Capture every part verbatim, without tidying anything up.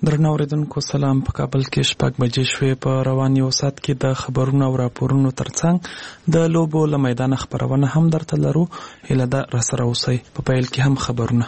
درنو اوریدونکو سلام. په کابل کې شپږ بجې شوې. په روان یو ساعت کې د خبرونو او راپورونو ترڅنګ د لوبو له میدانه خبرونه هم درته لرو. هیله ده راسره اوسئ. په پیل کې هم خبرونه.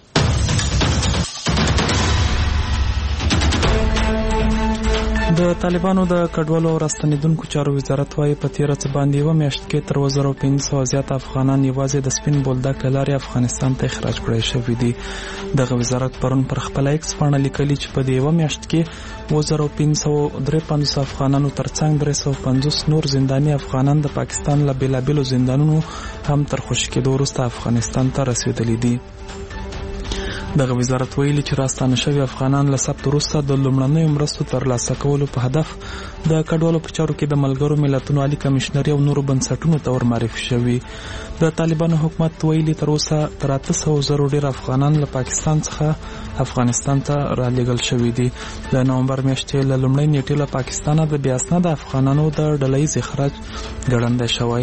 د طالبانو د کډوالو او راستنیدونکو چارو وزارت وايي په تیره څه باندې یوه میاشت کې تر اووه زره پنځه سوه زیات افغانان یوازې د سپین بولدک له لارې افغانستان ته اخراج کړای شوي دي. دغه وزارت پرون پر خپله ایکس پاڼه لیکلي چې په دې یوه میاشت کې اووه زره پنځه سوه درې پنځوس افغانانو ترڅنګ درې سوه پنځوس نور زنداني افغانان د پاکستان له بېلابېلو زندانونو هم تر خوشي کېدو وروسته افغانستان ته رسېدلي دي. دغه وزارت ویلي چې راستانه شوي افغانان له ثبت وروسته د لومړنیو مرستو ترلاسه کولو په هدف د کډوالو په چارو کې د ملګرو ملتونو عالي کمیشنري او نورو بنسټونو ته ورمعرفي شوي. د طالبانو حکومت ویلي تر اوسه تر اته سوه زرو ډېر افغانان له پاکستان څخه افغانستان ته رالېږل شوي دي. د نومبر میاشتې له لومړۍ نیټې له پاکستانه د بې اسناده افغانانو د ډلهییز اخراج ګړندی شوی.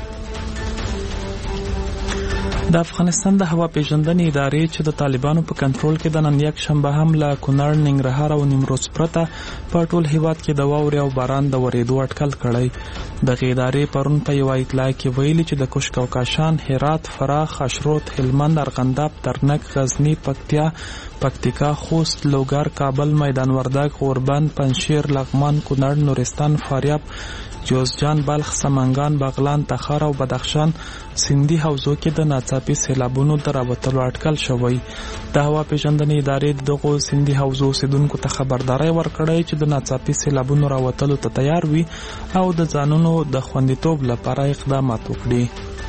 د افغانستان د هوا پیژندنې ادارې چې د طالبانو په کنټرول کې د نن یک شنبه هم له کونړ، ننګرهار او نیمروز پرته په ټول هیواد کې د واورې او باران د ورېدو اټکل کړی. دغه ادارې پرون په یوه اطلاع کې ویلي چې د کوشک او کاشان، هرات، فراه، خاشرود، هلمند، ارغنداب، ترنک، غزني، پکتیا، پکتیکا، خوست، لوګر، کابل، میدان وردګ، غوربند، پنجشیر، لغمان، کونړ، نورستان، فاریاب، جوزجان، بلخ، سمنګان، بغلان، تخار او بدخشان سیندي حوزو کې د ناڅاپي سیلابونو د راوتلو اټکل شوی. د هوا پیژندنې ادارې دغو سیندي حوزو اوسیدونکو ته خبرداری ورکړی چې د ناڅاپي سیلابونو راوتلو ته تیار وي او د ځانونو د خوندیتوب لپاره اقدامات وکړي.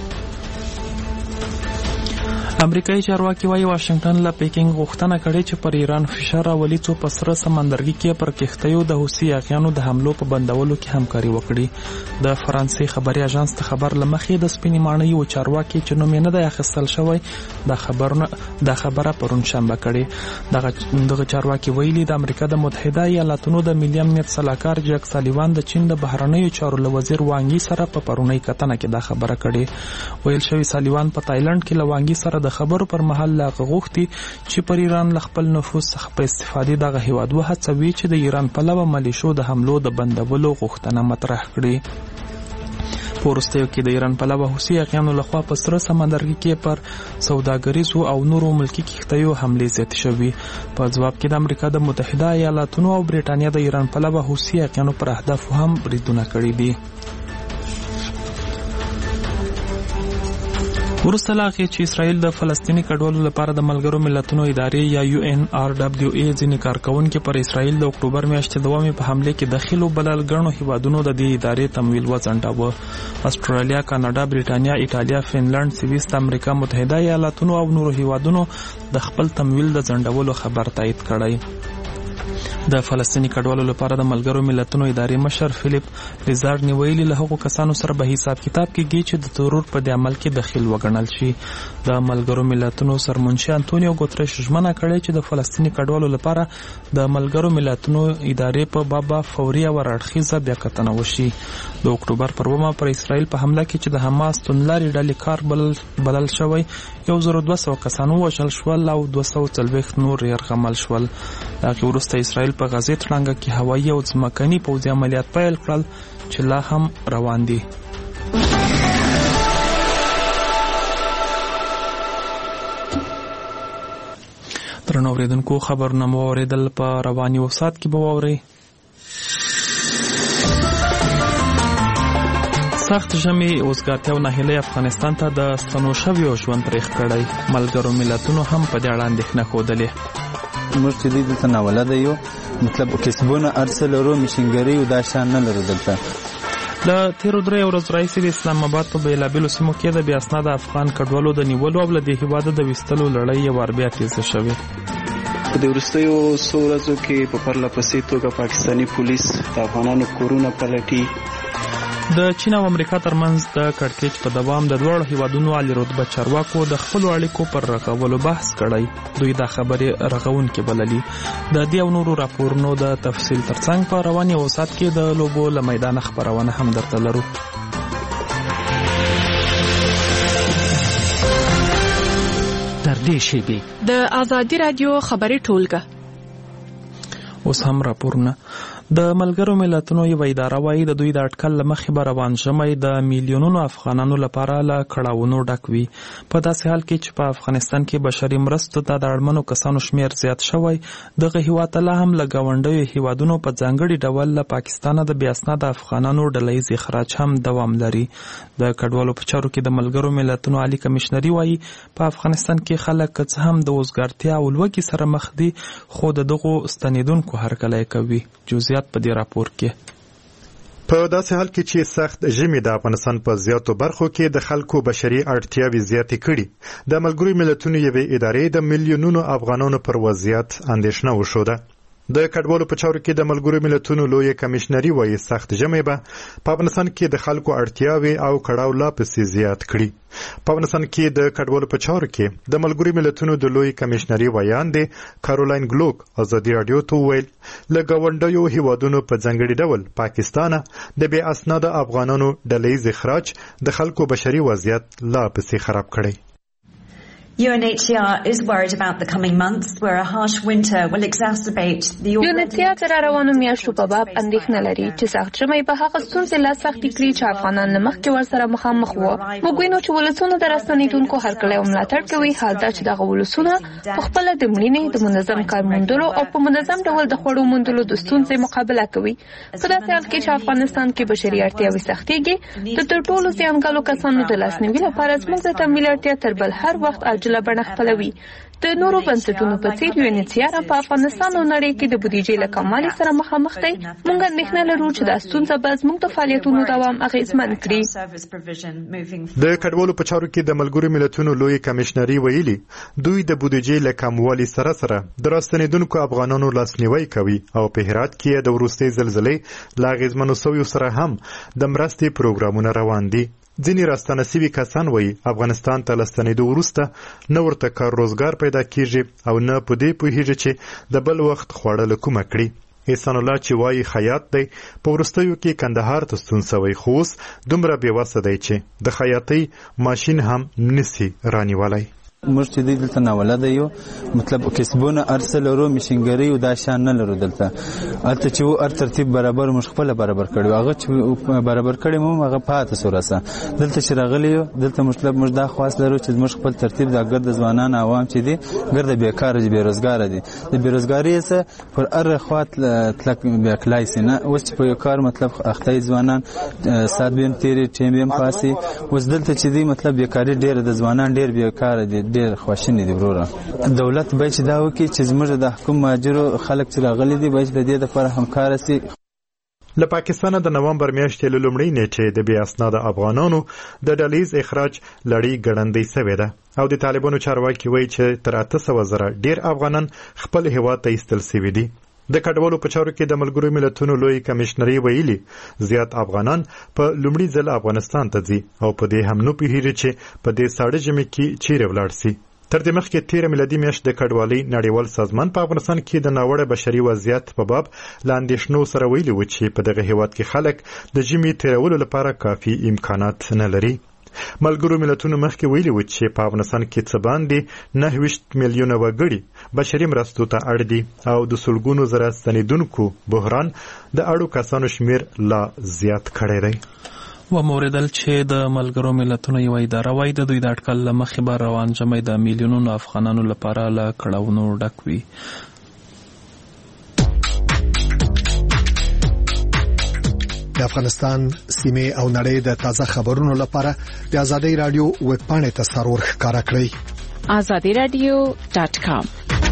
امریکایي چارواکي وايي واشنگټن له پیکینګ غوښتنه کړې چې پر ایران فشار راولي څو په سره سمندرګي کې پر کښتیو د حوثي یاغیانو د حملو په بندولو کې همکاري وکړي. د فرانسې خبري اژانس ته خبر له مخې د سپینې ماڼۍ یو چارواکي چې نوم یې نه دی اخیستل شوی دا خبرونه دا خبره پرون شنبه کړې. دغه دغه چارواکي ویلي د امریکا د متحده ایالاتونو د ملي امنیت سلاکار جک سالیوان د چین د بهرنیو چارو له وزیر وانګي سره په پرونۍ کتنه کې دا خبره کړې. ویل شوی سالیوان په تایلند کې له وانګي سره د خبرو پر مهال لا غوښتي چې پر ایران له خپل نفوذ څخه په استفادې دغه هیواد وهڅوي چې د ایران پلوه ملیشو د حملو د بندولو غوښتنه مطرح کړي. په وروستیو کې د ایران پلوه حوثي یاغیانو لخوا په سره سمندرګي کې پر سوداګریزو او نورو ملکي کښتیو حملې زیاتې شوي. په ځواب کې د امریکا د متحده ایالاتونو او برېټانیا د ایران پلوه حوثي یاغیانو پر اهدافو هم بریدونه کړي دي. وروسته له هغې چې اسرائیل د فلسطیني کډوالو لپاره د ملګرو ملتونو ادارې یا یو ان آر ډبلیو ای ځینې کارکوونکي پر اسرائیل د اکتوبر میاشتې د اوومې په حملې کې دخیل وبلل، ګڼو هیوادونو د دې ادارې تمویل وځنډاوه. استرالیا، کاناډا، برېټانیا، ایټالیا، فنلنډ، سویس، د امریکا متحده ایالاتونو او نورو هیوادونو د خپل تمویل د ځنډولو خبر تایید کړی. د فلسطیني کډوالو لپاره د ملګرو ملتونو ادارې مشر فلیپ لیزارډ ویلي له هغو کسانو سره به حساب کتاب کیږي چې د ترور په دې عمل کې دخیل وګڼل شي. د ملګرو ملتونو سرمنشي انټونیو ګوتریش ژمنه کړې چې د فلسطیني کډوالو لپاره د ملګرو ملتونو ادارې په بابا فوري او اړخیزه بیاکتنه وشي. د اکتوبر پر اوومه پر اسرائیل په حمله کې چې د حماس توندلارې ډلې کار بلل, بلل شوی یو زر دوه سوه کسان ووژل شول او دوه سوه څلوېښت نور یرغمل شول. د هغې وروسته اسرائیل په غزې تړانګه کې هوایي او ځمکني پوځي عملیات پیل کړل چې لا هم روان دي. درنو اوریدونکو خبرونه مو اورېدل. په روان یو ساعت کې به واورئ سخت ژمي وزګارتیا او ناهیلۍ افغانستان ته د ستنو شویو ژوند پرېښ کړی. ملګرو ملتونو هم په دې اړه اندېښنه ښودلې. موږ چې دوی دلته ناولده یو مطلب کسبونه هر څه لرو، میشنګري او دا شیان نه لرو. دلته د تیرو دریو ورځو راهیسې د اسلام آباد په بېلابېلو سیمو کې د بې اسناده افغان کډوالو د نیولو او له دې هېواده د ویستلو لړۍ یو وار بیا تېزه شوې. په دې وروستیو څو ورځو کې په پرله پسې توګه پاکستاني پولیس د افغانانو کورونه پلټي. د چین او امریکا ترمنځ د کړکېچ په دوام د دواړو هیوادونو عالي رتبه چارواکو د خپلو اړیکو پر رغولو بحث کړی. دوی دا خبرې رغونکې بللي. د دې او نورو راپورونو د تفصیل ترڅنګ په روان یو ساعت کې د لوبو له میدانه خبرونه هم درته لرو. تر دې شیبې د ازادي رادیو خبري ټولګه اوس هم راپورونه. د ملګرو ملتونو یو اداره وايي د دوی د اټکل له مخې به روان ژمی د میلیونونو افغانانو لپاره له کړاوونو ډک وي. په داسې حال کې چې په افغانستان کې بشري مرستو ته د اړمنو کسانو شمیر زیات شوی، دغه هیواد ته لا هم له ګاونډیو هیوادونو په ځانګړي ډول له پاکستانه د بې اسناده افغانانو ډلهییز اخراج هم دوام لري. د کډوالو په چارو کې د ملګرو ملتونو عالی کمشنري وايي په افغانستان کې خلک که څه هم د وزګارتیا او لوږې سره مخ دي، خو د دغو ستنېدونکو هرکلی کوي. جزئیات په دې راپور کې. په داسې حال کې چې سخت ژمی د افغانستان په زیاتو برخو کې د خلکو بشري اړتیاوې زیاتې کړي، د ملګرو ملتونو یوې ادارې د میلیونونو افغانانو پر وضعیت اندېښنه وښوده. د کډوالو په چارو کې د ملګرو ملتونو لوی کمشنري وايي سخت ژمی به په افغانستان کې د خلکو اړتیاوې او کړاو لا پسې زیات کړي. په افغانستان کې د کډوالو په چارو کې د ملګرو ملتونو د لوی کمشنري ویاندې کارولاین ګلوک ازادي رادیو ته وویل له ګاونډیو هیوادونو په ځانګړي ډول پاکستانه د بې اسناده افغانانو ډلهییز اخراج د خلکو بشري وضعیت لا پسې خراب کړی. U N H C R is worried about the coming months where a harsh winter will exacerbate the U N H C R تر روانو میاشتو په باب اندېښنه لري چې سخت ژمی به هغه ستونزې لا سختې کړي چې افغانان له مخکې ورسره مخامخ وو. موږ وینو چې ولسونه د راستنېدونکو هرکلی او ملاتړ کوي، حال دا چې دغه ولسونه په خپله د مړینې د منظم کار موندلو او په منظم ډول د خوړو موندلو د ستونزې مقابله کوي. په داسې حال کې چې افغانستان کې بشري اړتیاوې سختېږي، د تر ټولو زیانګالو کسانو د لاسنیوي لپاره زموږ د تمویل اړتیا تر بل هر وخت عاجله بڼه خپلوي. د نورو بنسټونو په څیر یو ان ایچ سی آر په افغانستان او نړۍ کې د بودیجې له کموالي سره مخامخ دی. موږ اندېښنه لرو چې دا ستونزه به زموږ د فعالیتونو دوام اغېزمن کړي. د کډوالو په چارو کې د ملګرو ملتونو لوی کمشنري ویلي دوی د بودیجې له کموالي سره سره د راستنېدونکو افغانانو لاسنیوي کوي او په هرات کې د وروستۍ زلزلې له اغېزمنو سویو سره هم د مرستې پروګرامونه روان دي. ځینې راستانه سوي کسان وایي افغانستان ته له ستنېدو وروسته نه ورته کار روزګار پیدا کیږي او نه په دې پوهېږي چې د بل وخت خواړه له کومه کړي. احسان الله چې وایي خیاط دی په وروستیو کې کندهار ته ستون سوی، خو اوس دومره بېوسه دی چې د خیاطۍ ماشین هم نسي رانیولی. موږ چې دی دلته ناولده یو مطلب کسبونه ارسه لرو، مشینګري او دا شان نه لرو. دلته هلته چې و هر ترتیب برابر موږ خپله برابر کړی و، هغه چې برابر کړی مو هغه پاته سو راسه. دلته چې راغلی یو دلته مطلب موږ دا خواست لرو چې موږ خپل ترتیب دا ګرد ځوانان عوام چې دي ګرد بیکاره دي، بېروزګاره دي. د بېروزګارۍ څه پر هر خوا تلک بیاکلای سي نه. اوس چې په یو کار مطلب اخته ځوانان ساعت به هم تېرې ټیم به هم پاسي. اوس دلته چې دی مطلب بیکاري ډېره د ځوانان ډېر بیکاره دي، ډېر خواشینی دي. وروره دولت باید چې دا وکړي چې زموږ د حکومت مهاجرو خلک چې راغلي دي باید د دې لپاره همکاره سي. له پاکستانه د نومبر میاشتې له لومړۍ نیټې د بې اسناده افغانانو د ډلهییز اخراج لړۍ ګړندۍ سوې ده او د طالبانو چارواکي وایي چې تر اته سوه زره ډېر افغانان خپل هیواد ته ایستل سوي دي. د کډوالو په چارو کې د ملګرو ملتونو لوی کمشنري ویلي زیات افغانان په لومړي ځل افغانستان ته ځي او په دې هم نه پوهېږي چې په دې ساړه ژمي کې چیرې ولاړ سي. تر دې مخکې تیره میلادي میاشت د کډوالۍ نړیوال سازمان په افغانستان کې د ناوړه بشري وضعیت په باب له اندېښنو سره ویلي و چې په دغه هیواد کې خلک د ژمي تېرولو لپاره کافي امکانات نه لري. ملګرو ملتونو مخکې ویلي و چې په افغانستان کې څه باندې نهه ویشت میلیونه وګړي بشري مرستو ته اړ دي او د سلګونو زره ستنېدونکو بحران د اړو کسانو شمیر لا زیات کړی دی. و موردل چې د ملګرو ملتونو یو اداره وايي د دوی د اټکل له مخې به روان ژمی د میلیونونو افغانانو لپاره له کړاوونو ډک وي. د افغانستان سیمې او نړۍ د تازه خبرونو لپاره د ازادي رادیو ویب پاڼې ته سرور ښکارا کړئ azadi radio dot com.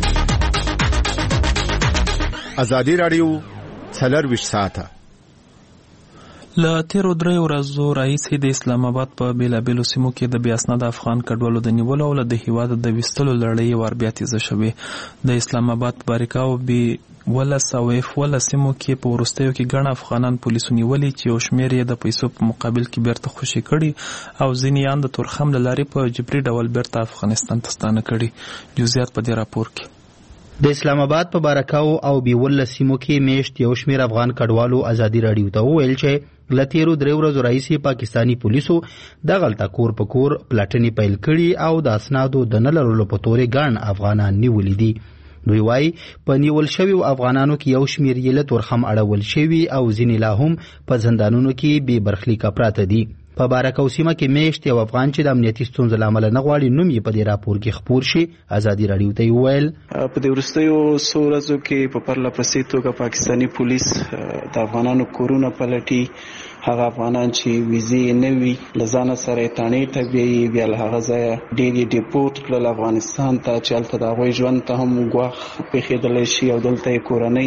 ازادي رادیو څلرویشت ساعته له تیرو دریو ورځو راهیسې د اسلام آباد په بېلابېلو سیمو کې د بې اسناده افغان کډوالو د نیولو او له د هېواد د ویستلو لړۍ ور بیا تیزه شوې. د اسلام آباد باریکا او بې ولس او اف ولس سیمو کې په وروستیو کې ګڼ افغانان پولیسو نیولي چې یو شمېر یې د پیسو په مقابل کې بیرته خوشي کړي او ځینې یان د تورخم له لارې په جبري ډول بیرته افغانستان ته ستانه کړي. جزئیات په دې راپور کې. د اسلام آباد په بارکاو او بیول سیمو کې میشت یو شمېر افغان کډوالو ازادي رادیو ته وویل چې له تیرو درې ورځو راهیسې پاکستاني پولیسو د غلطه کور په کور پلاټنې پیل کړي او د اسنادو د نه لرلو په تورې ګڼ افغانان نیولي دي. دوی وايي په نیول شویو افغانانو کې یو شمېر یې له تورخم اړول شوي او ځینې لا هم په زندانونو کې بې برخلیکه پراته دي. په بارکو سیمه کې میشت یو افغان چې د امنیتي ستونزو له امله نه غواړي نوم یې په دې راپور کې خپور شي ازادي راډیو ته وویل په دې وروستیو څو ورځو کې په پرله پسې توګه پاکستاني پولیس د افغانانو کورونه پلټي. هغه افغانان چې ویزې نه وي له ځانه سره یې تاڼې ته بیایي، بیا له هغه ځایه ډېر یې ډیپورټ کړل افغانستان ته چې هلته د هغوی ژوند ته هم ګواښ پېښېدلی شي او دلته یې کورنۍ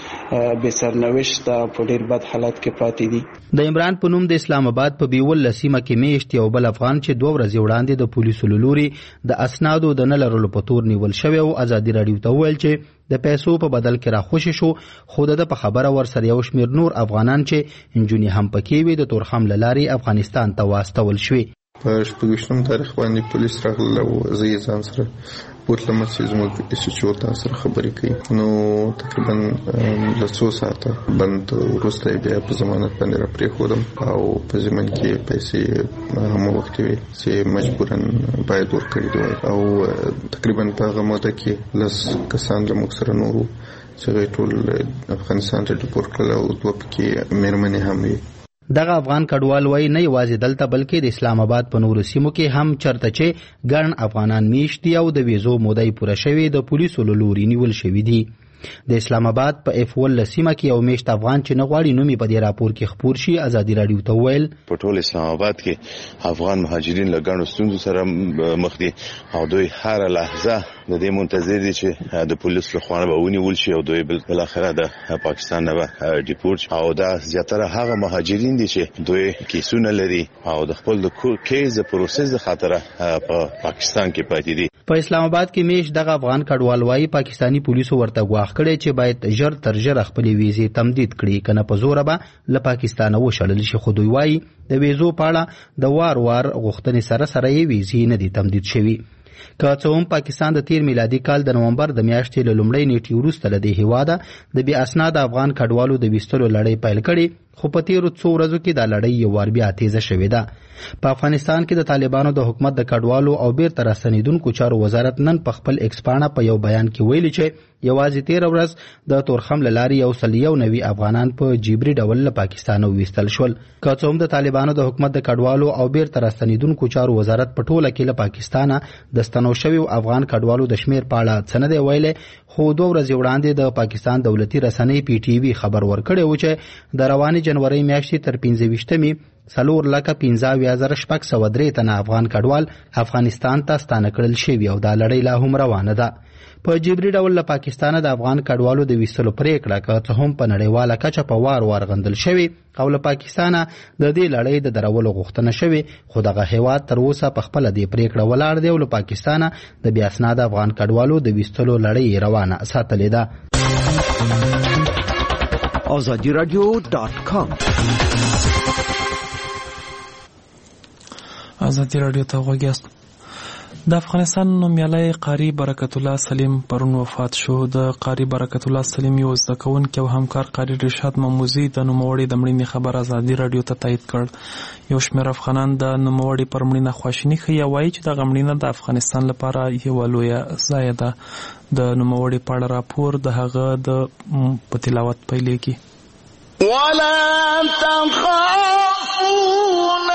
بې سرنوشت په ډېر بد حالت کې پاتې دي. د عمران په نوم د اسلام آباد په بیول سیمه کې میشت یو بل افغان چې دوه ورځې وړاندې د پولیسو له لوري د اسنادو د نه لرلو په تور نیول شوی او ازادي راډیو ته وویل چې د پیسو په بدل کې راخوشي شو، خو د په خبره ورسره یو شمېر نور افغانان چې انجونې هم پکې وي د تورخم له لارې افغانستان ته واستول شوي. په شپږویشتم تاریخ باندې پولیس راغلل او زه یې ځان سره بوتلم چې زموږ ایس ایچ او ته سره خبرې کوي. نو تقریبا له څو ساعته بند وروسته یې بیا په ضمانت باندې را پرېښودم او په ضمن کې پیسې هم وختې وې چې مجبورا باید ورکړي وای او تقریبا په هغه موده کې لس کسان له موږ سره نور وو چې ټول افغانستان ته ډیپورټ کړل او دوه پکې مېرمنې هم وي. دغه افغان کډوال وای نه یوازې دلته بلکې د اسلام آباد په نورو سیمو کې هم چرته چې ګڼ افغانان میشت دي او د ویزو موده پوره شوې د پولیسو له لوري نیول شوي دي. د اسلام آباد په اف ول سیمه کې یو میشت افغان چې نه غواړي نوم یې په دې راپور کې خپور شي ازادي راډیو ته وویل په ټول اسلام آباد کې افغان مهاجرین له ګڼو ستونزو سره مخ دي او دوی هر لحظه د دې منتظر دي چې د پولیس له خوا به ونیول شي او دوی بل اخره د پاکستان نه ډیپورټ او دا زیاتره هغه مهاجرین دي چې دوی کیسونه لري او د خپل د کیس پروسس د خاطر په پاکستان کې پاتې دي. په اسلام آباد کې میش دغه افغان کډوال وایي پاکستانی پولیسو ورته غواخ کړي چې باید ژر تر ژره خپلې ویزې تمدید کړي کنه په زور به له پاکستانه وشړل شي. خو دوی وایي د ویزو په اړه د وار وار غوښتنې سره سره یې ویزې نه دي تمدید شوي. که څه هم پاکستان د تیر میلادي کال د نومبر د میاشتې له لومړۍ نیټې وروسته له دې هیواده د بې اسناده افغان کډوالو د ویستلو لړۍ پیل کړې، خو په تیرو څو ورځو کې دا لړۍ یو وار بیا تیزه شوې ده. په افغانستان کې د طالبانو د حکومت د کډوالو او بیرته راستنېدونکو چارو وزارت نن په خپل ایکس پاڼه په یو بیان کې ویلي چې یوازې تیره ورځ د تورخم له لارې یو سل یو نوي افغانان په جبري ډول له پاکستانه وویستل شول. که څه هم د طالبانو د حکومت د کډوالو او بیرته راستنېدونکو چارو وزارت په ټوله کې له پاکستانه د ستنو شویو افغان کډوالو د شمېر په اړه څه نه دی ویلی، خو دوه ورځې وړاندې د پاکستان دولتي رسنۍ پی ټي وي خبر ورکړی و چې د روانې جنورۍ میاشتې تر پنځه ویشتمې څلور لکه پنځه اویا زره شپږ سوه درې تنه افغان کډوال افغانستان ته ستانه کړل شوي او دا لړۍ لا هم روانه ده. په جبري ډول له پاکستانه د افغان کډوالو د ویستلو پریکړه که څه هم په نړیواله کچه په وار وار غندل شوې او له پاکستانه د دې لړۍ د درولو غوښتنه شوې، خو دغه هیواد تر اوسه په خپله دې پریکړه ولاړ دی او له پاکستانه د بې اسناده افغان کډوالو د ویستلو لړۍ روانه ساتلې ده. آزادی رادیو ډاټ کام آزادی رادیو ته غوږ یاست. د افغانستان نومیالی قاری برکت الله سلیم پرون وفات شو. د قاری برکت الله سلیم یو زده کوونکی او همکار قاری رشاد مموزي د نوموړي د مړینې خبر ازادي رادیو ته تایید کړ. یو شمېر افغانان د نوموړي پر مړینه خواشیني ښیي او وایي چې دغه مړینه د افغانستان لپاره یوه لویه ضایعه ده. د نوموړي په اړه راپور د هغه د په تلاوت پیلېږي. ولا تخافون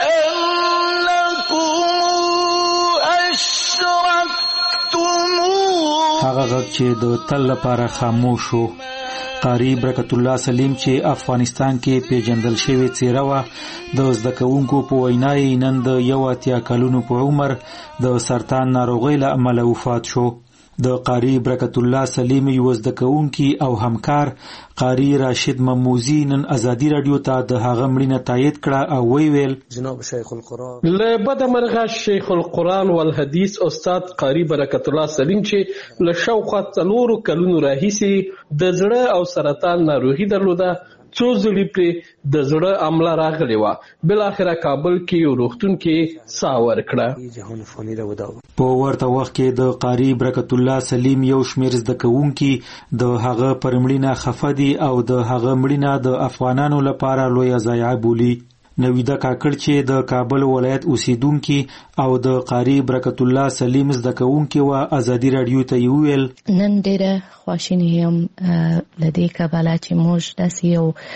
هغه غږ چې د تل لپاره خاموش شو. قاری برکت الله سلیم چې افغانستان کې پیژندل شوی څیره وه، د زده کوونکو په وینا یې نن د یو اتیا کلونو په عمر د سرطان ناروغۍ له امله وفات شو. د قاری برکت الله سلیم یو زده کوونکی او همکار قاری راشد مموزي نن ازادي رادیو ته د هغه مړینه تایید کړه او وی ویل جناب شیخ القرآن له بده مرغه شیخ القرآن والحدیث استاد قاری برکت الله سلیم چې له شاوخوا څلورو کلونو راهیسې د زړه او سرطان ناروغي درلوده، څو ځلې پرې د زړه عمله راغلې وه، بالاخره کابل کې یو روغتون کې ساه ورکړه. په ورته وخت کې د قاری برکت الله سلیم یو شمېر زده کوونکي د هغه پر مړینه خفه دي او د هغه مړینه د افغانانو لپاره لویه ضایعه بولي. نویده کاکړ چې د کابل ولایت اوسیدونکي او د قاری برکت الله سلیم زده کوونکي و ازادي رادیو ته ویل نن ډیره خواشینی یم لدې کابل چې موږ داسې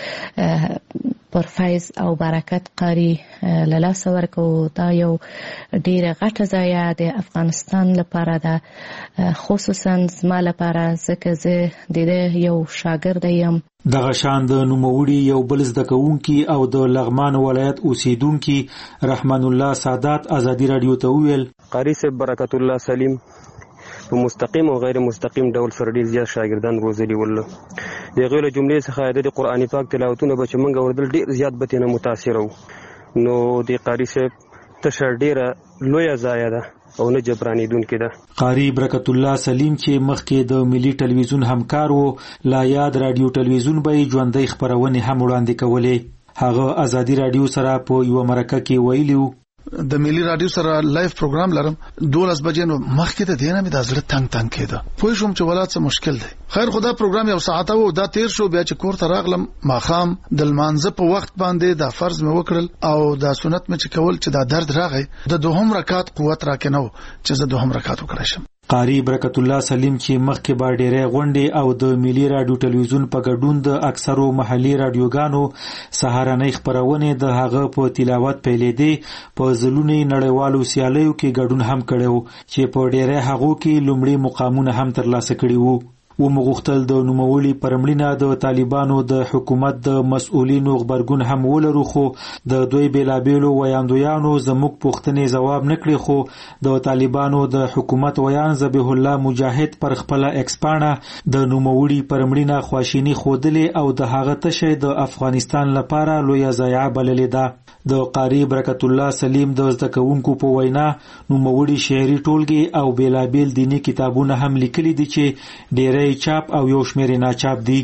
یو پرفایز او برکت قاری للاس ورکو دا یو ډیره غټه ځای د افغانستان لپاره ده خصوصا زما لپاره ځکه زه د یو شاګرد یم دغه شان د نوموړي یو بل زده کوونکي او د لغمان ولایت اوسیدونکي رحمان الله سادات ازادي رادیو ته ویل قاری صاحب برکت الله سلیم په مستقیم او غیر مستقیم ډول سره ډیر زیات شاګردان روزلي ول دغه له جملې څخه د قرآن پاک تلاوتونه به چې موږ وردل ډیر زیات به تنه متاثر وو نو د قاری صاحب تشر ډیره لوی ځای ده او نه جبرانیدونکې ده قاری برکت الله سلیم چې مخکې د ملي ټلویزیون همکار وو لا یاد رادیو ټلویزیون به ژوندۍ خبرونه هم وړاندې کولې هغه ازادي رادیو سره په یو مرکه کې ویلو د ملي رادیو سره لایف پروګرام لرم دولس بجې نو مخکې ته دینه مې د زړه تنگ تنگ کېده پوه شوم چې ولات څه مشکل دی خیر خدا پروګرام یو ساعت وو دا تیر شو بیا چې کور ته راغلم ماخام د لمانځه په وخت باندې دا فرض مې وکړل او دا سنت مې چې کول چې دا درد راغی د دوهم رکعت قوت راکې نو چې زه دوهم رکعت وکړم شم قاری برکت الله سلیم چې مخکې با ډېرې غونډې او د ملي رادیو ټلویزیون په ګډون د اکثرو محلي رادیوګانو سهارنۍ خبرونه د هغه په تلاوت پیلېدې په ځلونی نړیوالو سیالیو کې ګډون هم کړو چې په ډېرې هغو کې لومړی مقامونه هم ترلاسه کړي وو و مغختل د نوموړي پرمړینه د طالبانو د حکومت د مسؤلینو خبرګون هم ولرو خو د دوی بیلابېلو ویاندویانو زموږ پوښتنې جواب نکړي خو د طالبانو د حکومت ویان ذبیح الله مجاهد پر خپل ایکسپانه د نوموړي پرمړینه خواشینی خودلې او د هغه تشه د افغانستان لپاره لوی ضایعه بللې ده د قاری برکت الله سلیم د زده کوونکو په وینا نوموړي شعري ټولګي او بیلابېل دینی کتابونه هم لیکلي دي چې ډېرې چاپ او یو شمېر ناچاپ دي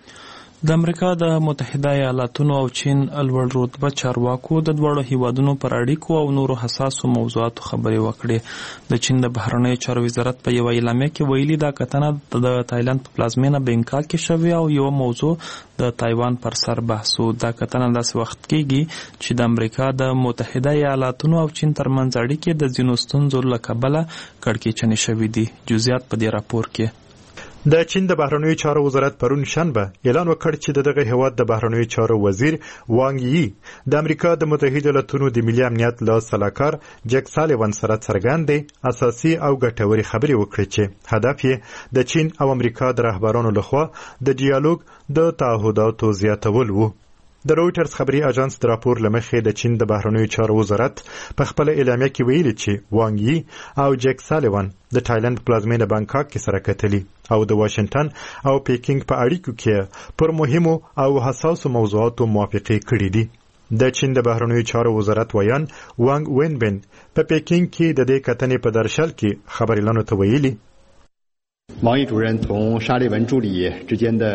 د امریکا د متحده ایالاتونو او چین لوړ رتبه چارواکو د دواړو هیوادونو پر اړیکو او نورو حساسو موضوعاتو خبرې وکړې د چین د بهرنیو چارو وزارت په یو اعلامیه کې ویلي دا کتنه د تایلند په پلازمینه بینکاک کې شوې او یو موضوع د تایوان پر سر بحثو دا کتنه داسې وخت کېږي چې د امریکا د متحده ایالاتونو او چین ترمنځ اړیکې د ځینو ستونزو له کبله کړکېچنې شوې دي جزئیات په دې راپور کې د چین د بهرنیو چارو وزارت پرون شنبه اعلان وکړ چې دغه هیواد د بهرنیو چارو وزیر وانګ یی د امریکا د متحده ایالاتونو د ملي امنیت له سلاکار جک سالیوان سره څرګندې اساسي او ګټوري خبرې وکړي چې هدف یې د چین او امریکا د رهبرانو لخوا د ډیالوګ د تعهداتو زیاتول وو د رويټرز خبري اژانس د راپور لمخې د چین د بهرنیو چارو وزارت په خپل اعلامیه کې ویلي چې وانګ یی او جک سالیوان د تایلند پلازمینه بانکاک کې سره کتلي او د واشنگټن او پیکینګ په اړیکو کې پر مهمو او حساسو موضوعاتو موافقه کړې دي د چین د بهرنیو چارو وزارت ویان وانګ وینبن په پیکینګ کې د دې کتنې په درشل کې خبريالانو ته ویلي 王毅主任同沙利文助理之间的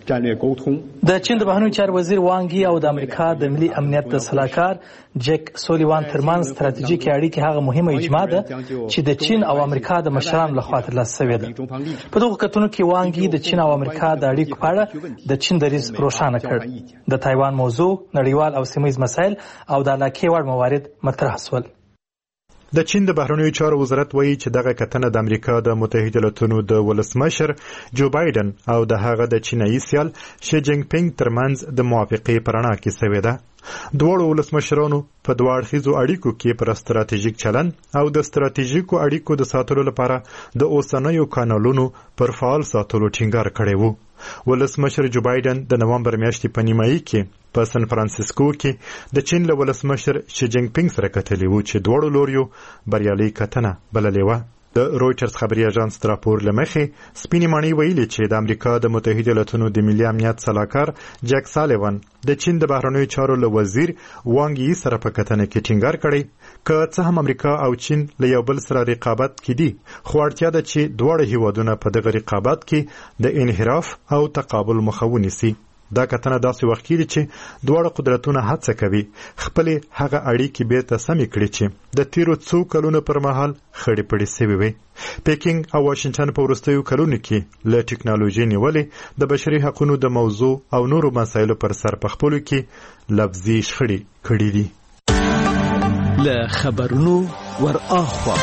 د چین د بهرنیو چارو وزیر وانګ یی او د امریکا د ملي امنیت د سلاکار جک سولیوان ترمنځ ستراتیژیکي اړیکې هغه مهمه اجماع ده چې د چین او امریکا د مشرانو لخوا ترلاسه شوې ده په دغه کتنو کې وانګ یی د چین او امریکا د اړیکو په اړه د چین دریځ روښانه کړ د تایوان موضوع نړیوال او سیمه ییز مسایل او د علاقې وړ موارد مطرح شول د چین د بهرنیو چارو وزارت وایي چې دغه کتنه د امریکا د متحده ایالاتونو د ولسمشر جو بایدن او د هغه د چینایي سیال شي جینګ پینګ ترمنځ د موافقې په رڼا کې شوې ده دوه ولسمشرانو په دوه اړخیزو اړیکو کې پر ستراتیژیک چلن او د ستراتیژیکو اړیکو د ساتلو لپاره د اوسنیو کانالونو پر فعال ساتلو ټینګار کړی وو ولسمشر جو بایدن د نومبر میاشتې په نیمایي کې په سان فرانسیسکو کې د چین له ولسمشر شي جینګ پینګ سره کتلي وو چې دواړو لوریو بریالي کتنه بللې وه د رويټرز خبري اژانس راپور لمخې سپینې مانی ویلي چې د امریکا د متحده ایالاتونو د ملي امنیت سلاکار جک سالیوان د چین د بهرنیو چارو له وزیر وانګ یی سره په کتنه کې ټینګار کړی که څه هم امریکا او چین له یو بل سره رقابت کې دي خو اړتیا ده چې دواړه هیوادونه په دغه رقابت کې د انحراف او تقابل مخه ونیسي دا کتنه داسې وخت کې چې دواړه قدرتونه هڅه کوي خپل هغه اړیکې به ته سمې کړي چې د تیرو څو کلونو پر مهال خړې پړې سوي وي. پیکینګ او واشنگټن په وروستیو کلونو کې له ټکنالوژي نیولې د بشري حقوقو د موضوع او نورو مسایلو پر سر په خپلو کې لفظي شخړې کړې دي. له خبرونو ور اخوا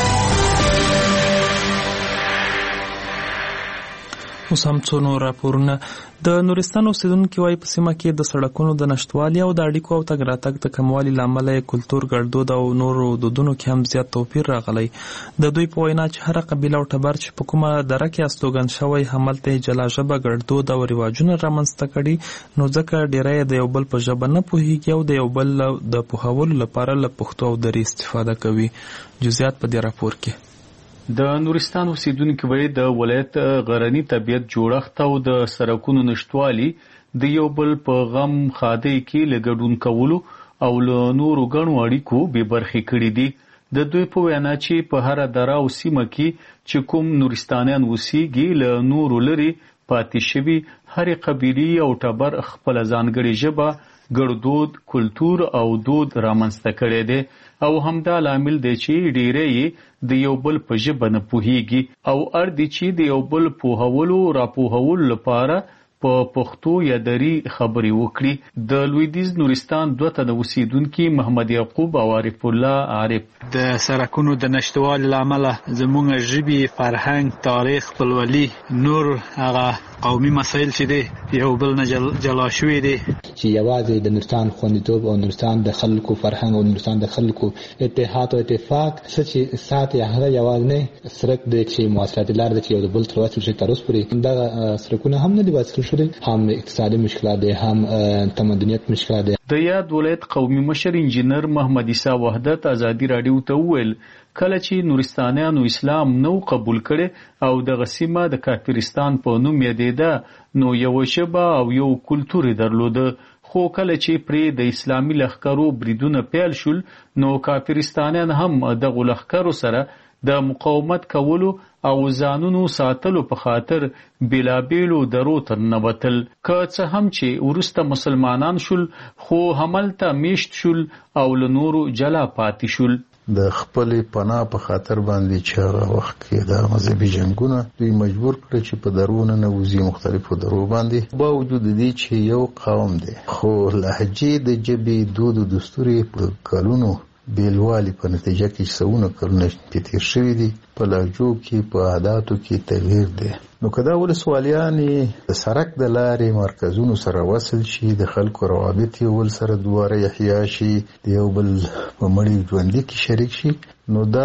اوس هم څو نور راپورونه. د نورستان اوسیدونکو وايي په سیمه کې د سړکونو د نشټوالي او د اړیکو او تګ راتګ د کموالي لامل کلتور ګډوډ او نورو دودونو کې هم زیات توپیر راغلی. د دوی په وینا چې هر قبیله او ټبر چې په کومه دره کې استوګن شوی هملته جلا ژبه ګډوډ او رواجونه رامنځته کړي، نو ځکه ډیری د یو بل په ژبه نه پوهیږي او د یو بل د پوهولو لپاره له پښتو او دري استفاده کوي. جزئیات په دې راپور کې. د نورستان اوسیدونکو وایي د ولایت غرنی طبیعت جوړښت او د سړکونو نشټوالي د یو بل په غم خاده کې لګډون کولو او له نورو غنو اړیکو به برخې کړې دي. د دوی په وینا چې په هر دره او سیمه کې چې کوم نورستانیان اوسېږي له نورو لري پاتې شوي هر قبیله او ټبر خپل ځانګړې ژبه ګړدود کلتور او دود رامنځته کړي دي او همدا لامل دی چې ډیری د یو بل په ژبه نه پوهیږي او اړ دي چې د یو بل پوهولو راپوهولو لپاره په پښتو یا دري خبرې وکړي. د لویدیز نورستان دوه تنه اوسیدونکي محمد یعقوب او عارف الله عارف د سرکونو د نشټوالي لامل زموږ ژبي فرهنګ تاریخ خپلولي نور هغه قومي مسایل چې دي یو بل نه جلا شوي دي چې یوازې د نورستان خوندیتوب او نورستان د خلکو فرهنګ او نورستان د خلکو اتحاد او اتفاق چې ساتي هغه یوازې نه سرک د چې مواصلات لار د یو بل تر واسطه تر اوسه پورې دا سرکونه هم نه دي واسطه شوي، هم اقتصادي مشکلات دي هم تمدنیت مشکلات دي. د یاد ولایت قومي مشر انجینر محمد عیسی وحدت ازادي رادیو ته وویل کله چې نورستانیانو اسلام نو قبول کړي او د غسیمه د کافرستان په نوم یادېده نو یو شبه او یو کلتور درلوده، خو کله چې پرې د اسلامي لښکرو بریدونه پیل شول نو کافرستانیان هم د لښکرو سره د مقاومت کولو او ځانونو ساتلو په خاطر بیلابیلو درو تر نوتل. که څه هم چې وروسته مسلمانان شول خو هملته میشت شول او له نورو جلا پاتې شول. د خپل پناه په خاطر باندې چې هغه وخت کې د مذهبي جنگونه دوی مجبور کړ چې په درونه نه وزي مختلفو درو باندې با وجود دي چې یو قوم دی خو لهجې د جبې دود او دستوري په کلونو بیلوالی په نتیجه کې سونه کلونه تیر شوي دي، په لهجو کې په عاداتو کې تغییر دی. نو که دا ولسوالیانې د سړک د لارې مرکزونو سره وصل شي، د خلکو روابط یو بل سره دواره احیا شي، د یو بل په مړي ژوندي کې شریک شي، نو دا